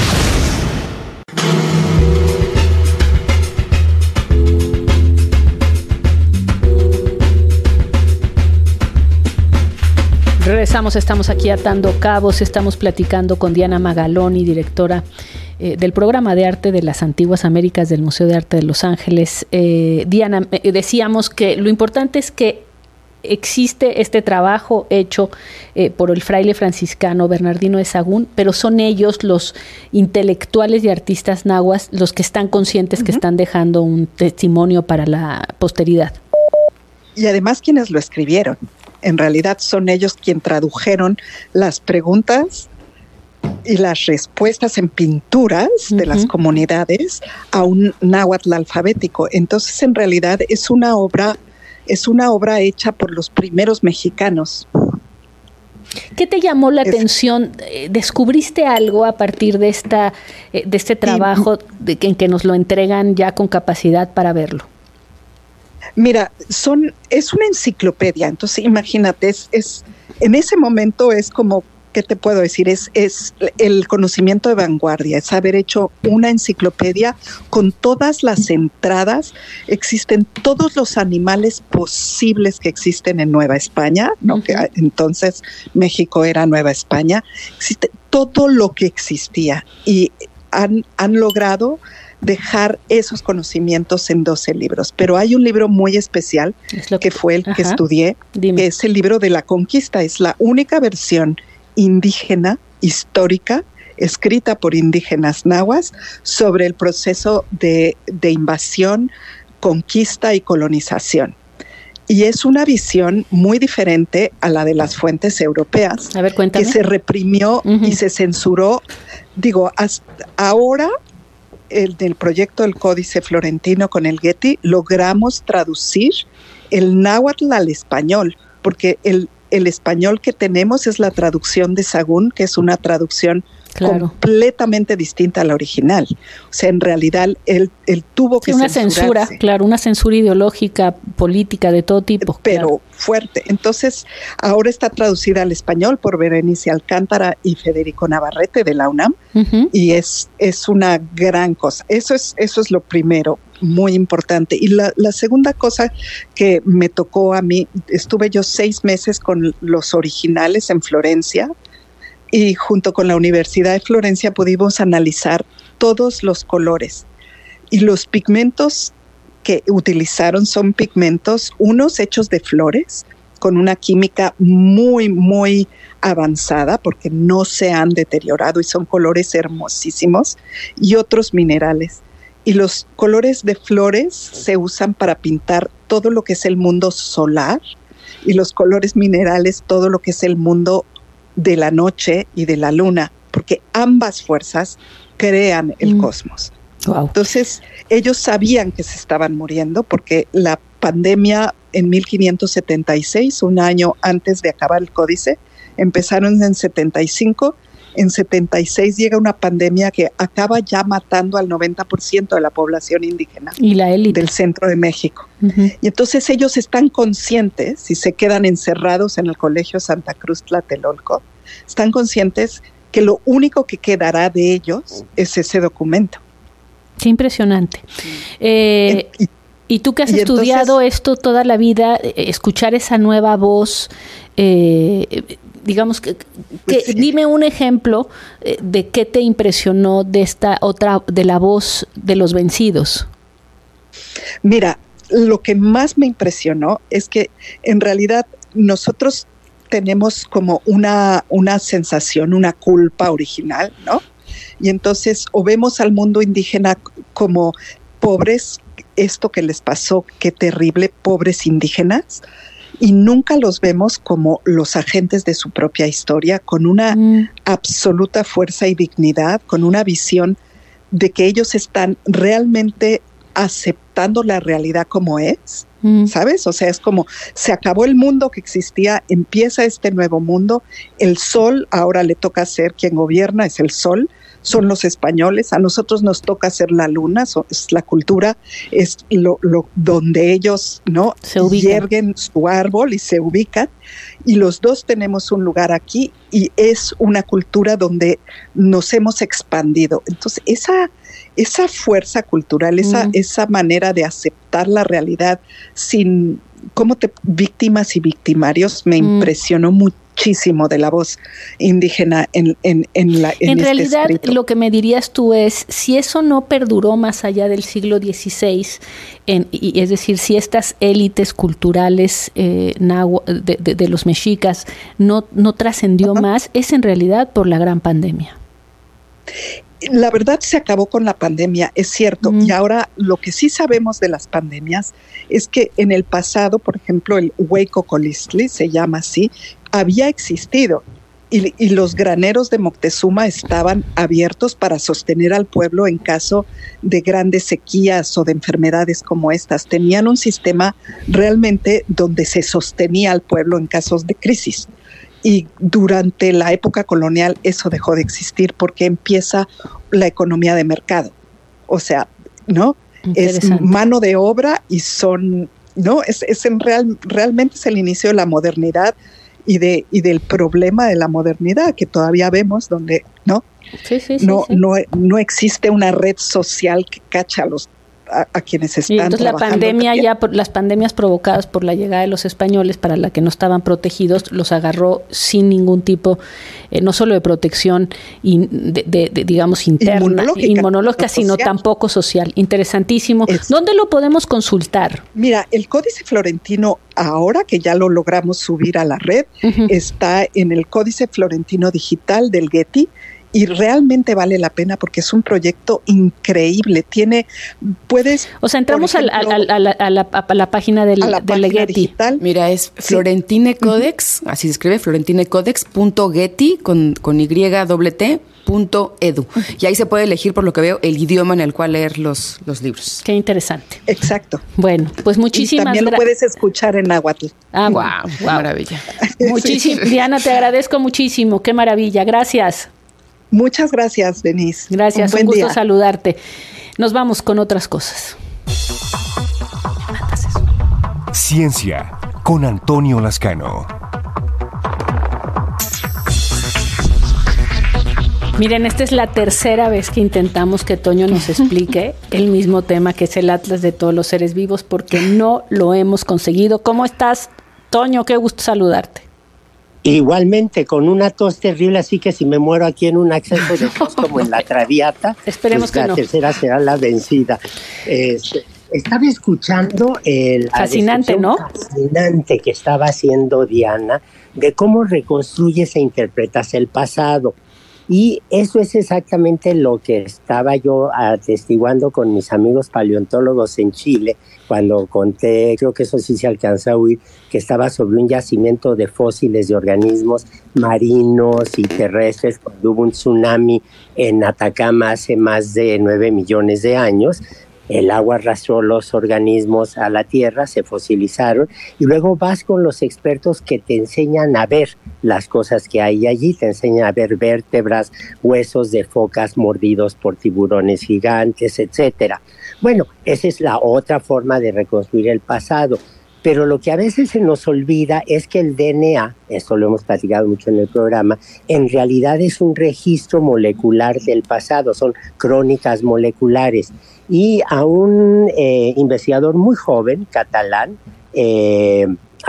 Regresamos, estamos aquí atando cabos, estamos platicando con Diana Magaloni, directora eh, del programa de arte de las Antiguas Américas del Museo de Arte de Los Ángeles. Eh, Diana, eh, decíamos que lo importante es que existe este trabajo hecho eh, por el fraile franciscano Bernardino de Sahagún, pero son ellos los intelectuales y artistas nahuas los que están conscientes uh-huh. que están dejando un testimonio para la posteridad. Y además quienes lo escribieron. En realidad son ellos quienes tradujeron las preguntas y las respuestas en pinturas uh-huh. de las comunidades a un náhuatl alfabético. Entonces, en realidad es una obra, es una obra hecha por los primeros mexicanos. ¿Qué te llamó la es, atención? ¿Descubriste algo a partir de esta, de este trabajo y, de que, en que nos lo entregan ya con capacidad para verlo? Mira, son, es una enciclopedia, entonces imagínate, es, es, en ese momento es como, ¿qué te puedo decir? Es, es el conocimiento de vanguardia, es haber hecho una enciclopedia con todas las entradas, existen todos los animales posibles que existen en Nueva España, ¿no? Uh-huh. Que entonces México era Nueva España, existe todo lo que existía y han, han logrado dejar esos conocimientos en doce libros. Pero hay un libro muy especial que, que fue el ajá. que estudié, Dime. que es el libro de la conquista. Es la única versión indígena, histórica, escrita por indígenas nahuas sobre el proceso de, de invasión, conquista y colonización. Y es una visión muy diferente a la de las fuentes europeas. A ver, cuéntame. Que se reprimió uh-huh. y se censuró. Digo, hasta ahora... El del proyecto del Códice Florentino con el Getty, logramos traducir el náhuatl al español, porque el, el español que tenemos es la traducción de Sahagún, que es una traducción Claro. completamente distinta a la original. O sea, en realidad él, él tuvo que sí, una censura, claro, una censura ideológica, política, de todo tipo. Pero claro. fuerte. Entonces, ahora está traducida al español por Berenice Alcántara y Federico Navarrete de la UNAM, uh-huh. y es, es una gran cosa. Eso es, eso es lo primero, muy importante. Y la, la segunda cosa que me tocó a mí, estuve yo seis meses con los originales en Florencia, y junto con la Universidad de Florencia pudimos analizar todos los colores. Y los pigmentos que utilizaron son pigmentos, unos hechos de flores, con una química muy, muy avanzada, porque no se han deteriorado y son colores hermosísimos, y otros minerales. Y los colores de flores se usan para pintar todo lo que es el mundo solar, y los colores minerales todo lo que es el mundo de la noche y de la luna, porque ambas fuerzas crean el mm. cosmos. Wow. Entonces, ellos sabían que se estaban muriendo porque la pandemia en mil quinientos setenta y seis, un año antes de acabar el códice, empezaron en setenta y cinco, en setenta y seis llega una pandemia que acaba ya matando al noventa por ciento de la población indígena y la élite del centro de México. Uh-huh. Y entonces ellos están conscientes, y se quedan encerrados en el Colegio Santa Cruz Tlatelolco, están conscientes que lo único que quedará de ellos es ese documento. Qué impresionante. Eh, y, y tú que has estudiado entonces, esto toda la vida, escuchar esa nueva voz, eh, digamos que, que pues sí. Dime un ejemplo de qué te impresionó de esta otra, de la voz de los vencidos. Mira, lo que más me impresionó es que en realidad nosotros tenemos como una, una sensación, una culpa original, ¿no? Y entonces o vemos al mundo indígena como pobres, esto que les pasó, qué terrible, pobres indígenas, y nunca los vemos como los agentes de su propia historia, con una mm. absoluta fuerza y dignidad, con una visión de que ellos están realmente aceptando la realidad como es, mm. ¿sabes? O sea, es como, se acabó el mundo que existía, empieza este nuevo mundo, el sol ahora le toca ser quien gobierna, es el sol, son los españoles, a nosotros nos toca ser la luna, so, es la cultura, es lo, lo donde ellos no yerguen su árbol y se ubican, y los dos tenemos un lugar aquí, y es una cultura donde nos hemos expandido. Entonces, esa, esa fuerza cultural, esa, mm. esa manera de aceptar la realidad sin, como te, víctimas y victimarios, me mm. impresionó mucho. Muchísimo de la voz indígena en, en, en la en, en este realidad escrito. Lo que me dirías tú es, si eso no perduró más allá del siglo dieciséis, en, y, es decir, si estas élites culturales eh, nahua, de, de, de los mexicas no, no trascendió uh-huh. más, es en realidad por la gran pandemia. La verdad se acabó con la pandemia, es cierto, mm. y ahora lo que sí sabemos de las pandemias es que en el pasado, por ejemplo, el Huecocolistli, se llama así, había existido, y, y los graneros de Moctezuma estaban abiertos para sostener al pueblo en caso de grandes sequías o de enfermedades como estas. Tenían un sistema realmente donde se sostenía al pueblo en casos de crisis. Y durante la época colonial eso dejó de existir porque empieza la economía de mercado. O sea, ¿no? Es mano de obra y son, ¿no? Es, es en real, realmente es el inicio de la modernidad y de y del problema de la modernidad que todavía vemos donde, ¿no? Sí, sí, sí, no, sí. no, no existe una red social que cacha a los A, a quienes están y entonces la pandemia también. ya por, las pandemias provocadas por la llegada de los españoles, para la que no estaban protegidos, los agarró sin ningún tipo eh, no solo de protección in, de, de, de digamos interna, inmunológica, inmunológica sino tampoco social. Interesantísimo. Es. ¿Dónde lo podemos consultar? Mira, el Códice Florentino, ahora que ya lo logramos subir a la red, uh-huh. está en el Códice Florentino Digital del Getty. Y realmente vale la pena porque es un proyecto increíble. Tiene, puedes... O sea, entramos ejemplo, a, la, a, la, a, la, a la página del, la del página Getty. Digital. Mira, es Florentine Codex, uh-huh. así se escribe, Florentine Codex punto getty con, con Y doble T punto edu. Uh-huh. Y ahí se puede elegir, por lo que veo, el idioma en el cual leer los, los libros. Qué interesante. Exacto. Bueno, pues muchísimas gracias. También gra- lo puedes escuchar en náhuatl. Ah, wow, wow. Qué maravilla. Muchísimo, Diana, te agradezco muchísimo. Qué maravilla. Gracias. Muchas gracias, Denise. Gracias, un, un gusto día. saludarte. Nos vamos con otras cosas. Ciencia, con Antonio Lascano. Miren, esta es la tercera vez que intentamos que Toño nos explique el mismo tema que es el Atlas de todos los seres vivos, porque no lo hemos conseguido. ¿Cómo estás, Toño? Qué gusto saludarte. Igualmente, con una tos terrible, así que si me muero aquí en un acceso de tos como en la Traviata, esperemos pues que la no. tercera será la vencida. Este, estaba escuchando el fascinante, ¿no? Fascinante que estaba haciendo Diana de cómo reconstruyes e interpretas el pasado. Y eso es exactamente lo que estaba yo atestiguando con mis amigos paleontólogos en Chile, cuando conté, creo que eso sí se alcanza a oír, que estaba sobre un yacimiento de fósiles de organismos marinos y terrestres cuando hubo un tsunami en Atacama hace más de nueve millones de años. El agua arrastró los organismos a la tierra, se fosilizaron y luego vas con los expertos que te enseñan a ver las cosas que hay allí, te enseñan a ver vértebras, huesos de focas mordidos por tiburones gigantes, etcétera. Bueno, esa es la otra forma de reconstruir el pasado. Pero lo que a veces se nos olvida es que el D N A, esto lo hemos platicado mucho en el programa, en realidad es un registro molecular del pasado, son crónicas moleculares. Y a un eh, investigador muy joven, catalán, eh,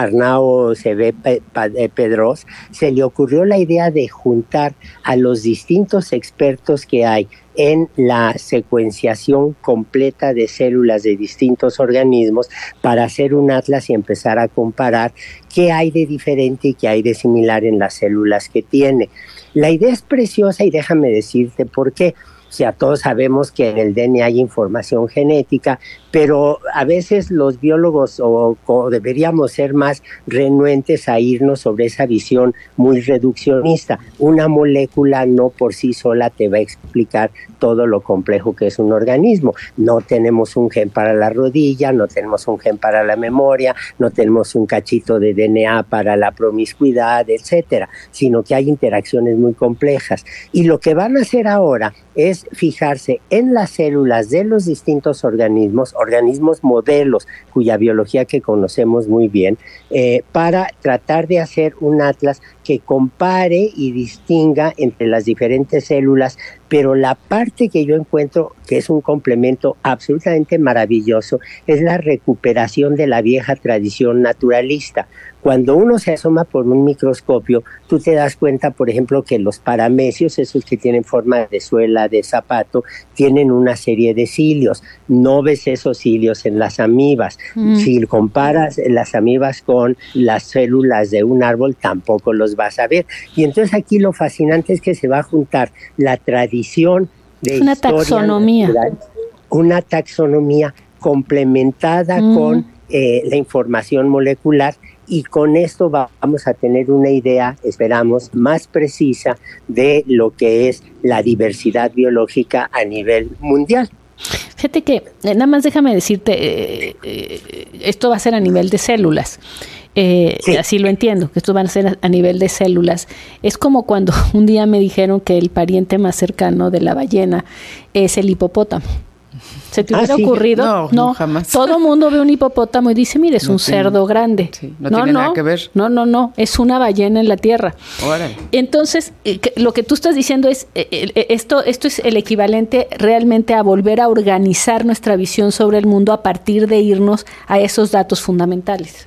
Arnau Cebé Pedros, se le ocurrió la idea de juntar a los distintos expertos que hay en la secuenciación completa de células de distintos organismos para hacer un atlas y empezar a comparar qué hay de diferente y qué hay de similar en las células que tiene. La idea es preciosa y déjame decirte por qué. O sea, todos sabemos que en el D N A hay información genética, pero a veces los biólogos o, o deberíamos ser más renuentes a irnos sobre esa visión muy reduccionista. Una molécula no por sí sola te va a explicar todo lo complejo que es un organismo. No tenemos un gen para la rodilla, no tenemos un gen para la memoria, no tenemos un cachito de D N A para la promiscuidad, etcétera, sino que hay interacciones muy complejas. Y lo que van a hacer ahora es fijarse en las células de los distintos organismos, organismos modelos cuya biología que conocemos muy bien, eh, para tratar de hacer un atlas que compare y distinga entre las diferentes células, pero la parte que yo encuentro que es un complemento absolutamente maravilloso es la recuperación de la vieja tradición naturalista. Cuando uno se asoma por un microscopio, tú te das cuenta, por ejemplo, que los paramecios, esos que tienen forma de suela de zapato, tienen una serie de cilios. No ves esos cilios en las amibas. Mm. Si comparas las amibas con las células de un árbol, tampoco los vas a ver. Y entonces aquí lo fascinante es que se va a juntar la tradición de una taxonomía, natural, una taxonomía complementada mm. con eh, la información molecular. Y con esto vamos a tener una idea, esperamos, más precisa de lo que es la diversidad biológica a nivel mundial. Fíjate que, nada más déjame decirte, eh, eh, esto va a ser a nivel de células. Eh, sí. Así lo entiendo, que esto va a ser a, a nivel de células. Es como cuando un día me dijeron que el pariente más cercano de la ballena es el hipopótamo. ¿Se te hubiera ah, sí. ocurrido? No, no, no, jamás. Todo mundo ve un hipopótamo y dice, mire, es no un tiene, cerdo grande. Sí, no, no tiene no, nada que ver. No, no, no, es una ballena en la tierra. Órale. Entonces, eh, que, lo que tú estás diciendo es, eh, eh, esto, esto es el equivalente realmente a volver a organizar nuestra visión sobre el mundo a partir de irnos a esos datos fundamentales.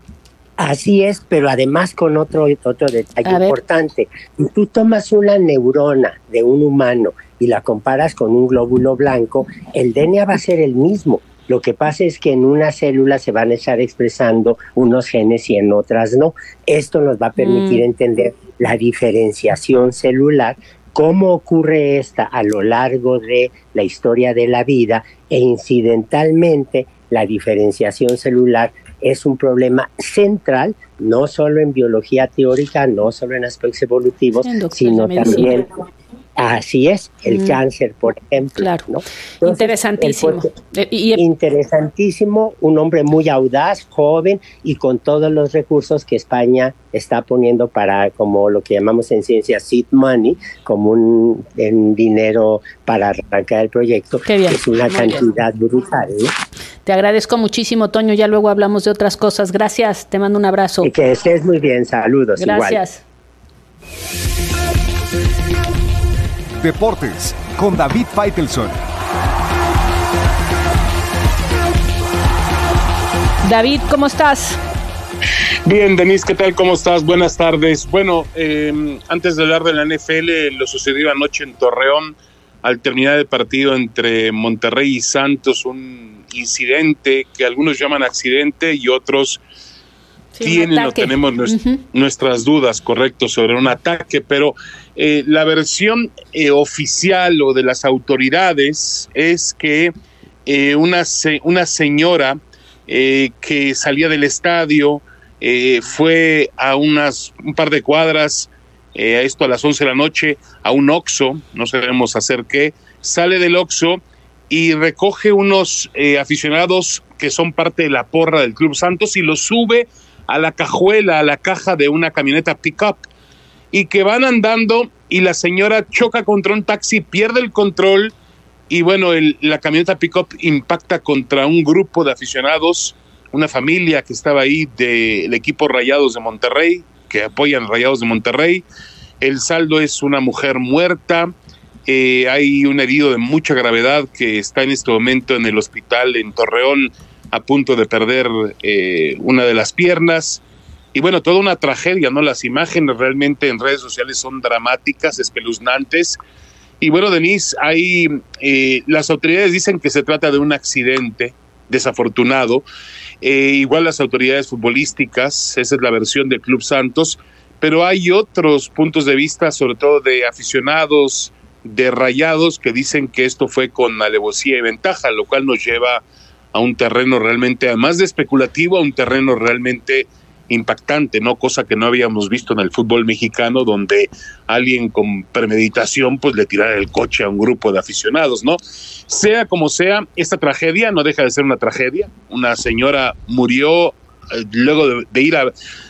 Así es, pero además con otro, otro detalle importante. Si tú tomas una neurona de un humano y la comparas con un glóbulo blanco, el D N A va a ser el mismo. Lo que pasa es que en una célula se van a estar expresando unos genes y en otras no. Esto nos va a permitir mm. entender la diferenciación celular, cómo ocurre esta a lo largo de la historia de la vida e incidentalmente la diferenciación celular es un problema central, no solo en biología teórica, no solo en aspectos evolutivos, sino también Así es, el mm. cáncer, por ejemplo. Claro, ¿no? Entonces, interesantísimo. El, y el, interesantísimo, un hombre muy audaz, joven y con todos los recursos que España está poniendo para, como lo que llamamos en ciencia, seed money, como un en dinero para arrancar el proyecto, que es una muy cantidad bien. brutal. ¿no? Te agradezco muchísimo, Toño, ya luego hablamos de otras cosas. Gracias, te mando un abrazo. Y que estés muy bien, saludos. Gracias. Igual. Deportes con David Faitelson. David, ¿cómo estás? Bien, Denise, ¿qué tal? ¿Cómo estás? Buenas tardes. Bueno, eh, antes de hablar de la N F L, lo sucedido anoche en Torreón, al terminar el partido entre Monterrey y Santos, un incidente que algunos llaman accidente y otros sí, tienen o tenemos nuest- uh-huh. nuestras dudas, correcto, sobre un ataque, pero eh, la versión eh, oficial o de las autoridades es que eh, una, se- una señora eh, que salía del estadio eh, fue a unas un par de cuadras, eh, a esto a las once de la noche, a un Oxxo, no sabemos hacer qué, sale del Oxxo y recoge unos eh, aficionados que son parte de la porra del Club Santos y los sube a la cajuela, a la caja de una camioneta pick-up, y que van andando y la señora choca contra un taxi, pierde el control y bueno, el, la camioneta pick-up impacta contra un grupo de aficionados, una familia que estaba ahí del equipo Rayados de Monterrey, que apoyan Rayados de Monterrey. El saldo es una mujer muerta, eh, hay un herido de mucha gravedad que está en este momento en el hospital en Torreón, a punto de perder eh, una de las piernas, y bueno, toda una tragedia, ¿no? Las imágenes realmente en redes sociales son dramáticas, espeluznantes, y bueno, Denise, hay, eh, las autoridades dicen que se trata de un accidente desafortunado, eh, igual las autoridades futbolísticas, esa es la versión del Club Santos, pero hay otros puntos de vista, sobre todo de aficionados, de Rayados, que dicen que esto fue con alevosía y ventaja, lo cual nos lleva a un terreno realmente, además de especulativo, a un terreno realmente impactante, ¿no? Cosa que no habíamos visto en el fútbol mexicano, donde alguien con premeditación pues le tirara el coche a un grupo de aficionados, ¿no? Sea como sea, esta tragedia no deja de ser una tragedia. Una señora murió eh, luego de, de ir a,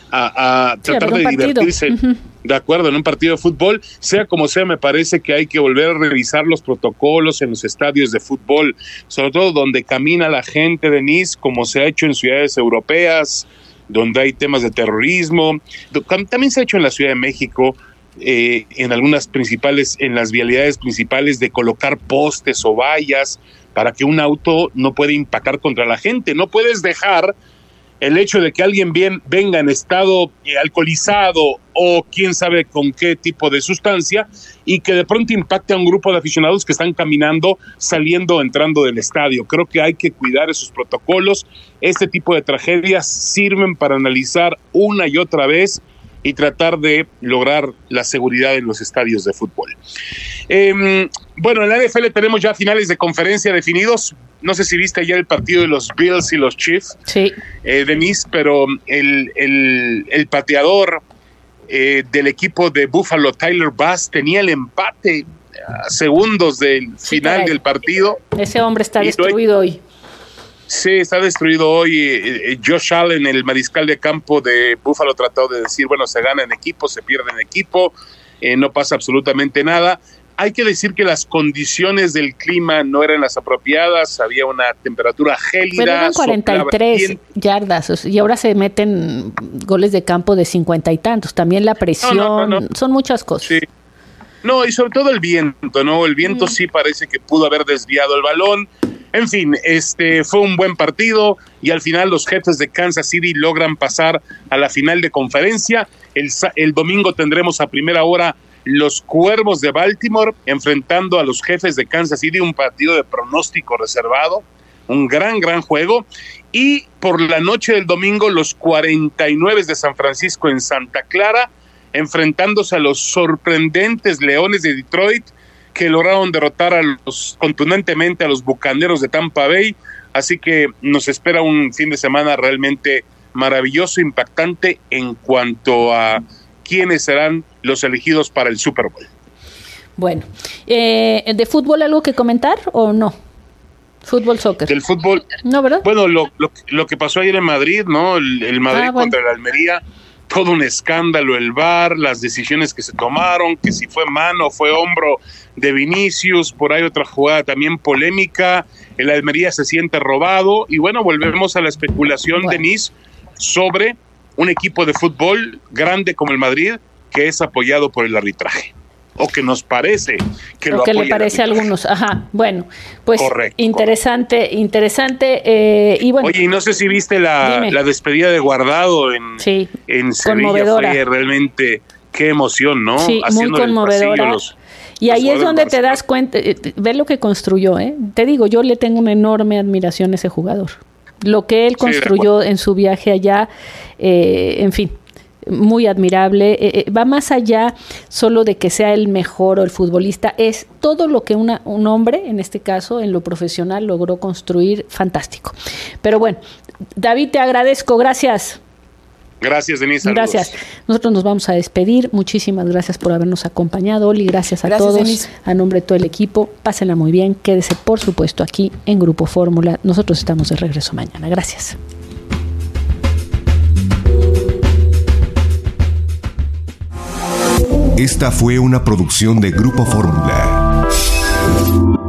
a, a sí, tratar de partido. divertirse, uh-huh. de acuerdo, en un partido de fútbol. Sea como sea, me parece que hay que volver a revisar los protocolos en los estadios de fútbol, sobre todo donde camina la gente, Denise, como se ha hecho en ciudades europeas, donde hay temas de terrorismo. También se ha hecho en la Ciudad de México, eh, en algunas principales, en las vialidades principales, de colocar postes o vallas para que un auto no pueda impactar contra la gente. No puedes dejar el hecho de que alguien bien, venga en estado eh, alcoholizado o quién sabe con qué tipo de sustancia y que de pronto impacte a un grupo de aficionados que están caminando, saliendo, entrando del estadio. Creo que hay que cuidar esos protocolos. Este tipo de tragedias sirven para analizar una y otra vez y tratar de lograr la seguridad en los estadios de fútbol. Eh, bueno, en la N F L tenemos ya finales de conferencia definidos. No sé si viste ayer el partido de los Bills y los Chiefs, sí. eh, Denise, pero el, el, el pateador eh, del equipo de Buffalo, Tyler Bass, tenía el empate a segundos del sí, final caray. del partido. Ese hombre está destruido hoy. Sí, está destruido hoy. Eh, Josh Allen, el mariscal de campo de Buffalo, trató de decir, bueno, se gana en equipo, se pierde en equipo, eh, no pasa absolutamente nada. Hay que decir que las condiciones del clima no eran las apropiadas, había una temperatura gélida. Pero eran cuarenta y tres yardas y ahora se meten goles de campo de cincuenta y tantos. También la presión, no, no, no, no. son muchas cosas. Sí. No, y sobre todo el viento, ¿no? El viento mm. sí parece que pudo haber desviado el balón. En fin, este fue un buen partido y al final los Jefes de Kansas City logran pasar a la final de conferencia. El, el domingo tendremos a primera hora los Cuervos de Baltimore enfrentando a los Jefes de Kansas City, un partido de pronóstico reservado, un gran, gran juego. Y por la noche del domingo, los cuarenta y nueve de San Francisco en Santa Clara, enfrentándose a los sorprendentes Leones de Detroit, que lograron derrotar a los, contundentemente a los Bucaneros de Tampa Bay. Así que nos espera un fin de semana realmente maravilloso, impactante en cuanto a quiénes serán los elegidos para el Super Bowl. Bueno, eh, ¿de fútbol algo que comentar o no? Fútbol, soccer. Del fútbol. No, ¿verdad? Bueno, lo, lo, lo que pasó ayer en Madrid, ¿no? El, el Madrid Ah, bueno. contra el Almería, todo un escándalo, el V A R, las decisiones que se tomaron, que si fue mano, fue hombro de Vinicius, por ahí otra jugada también polémica, el Almería se siente robado, y bueno, volvemos a la especulación, Bueno. Denise, sobre un equipo de fútbol grande como el Madrid, que es apoyado por el arbitraje, o que nos parece que o lo que le apoya el parece a arbitraje. algunos. Ajá, bueno, pues Correcto, interesante, interesante. Eh, y bueno, Oye, y no sé si viste la, Dime. la despedida de Guardado en, sí, en Sevilla, conmovedora. fue realmente, qué emoción, ¿no? Sí, muy Haciéndole el conmovedora. pasillo a los- Y ahí los es donde jugadores te del das cuenta, eh, ve lo que construyó, ¿eh? Te digo, yo le tengo una enorme admiración a ese jugador. Lo que él Sí, de construyó en su viaje allá, eh, en fin, muy admirable. Eh, eh, va más allá solo de que sea el mejor o el futbolista, es todo lo que una, un hombre, en este caso, en lo profesional, logró construir, fantástico. Pero bueno, David, te agradezco, gracias. Gracias, Denise. saludos. Gracias. Nosotros nos vamos a despedir. Muchísimas gracias por habernos acompañado, Oli. Gracias a Gracias, todos. Denise. A nombre de todo el equipo, pásenla muy bien. Quédese, por supuesto, aquí en Grupo Fórmula. Nosotros estamos de regreso mañana. Gracias. Esta fue una producción de Grupo Fórmula.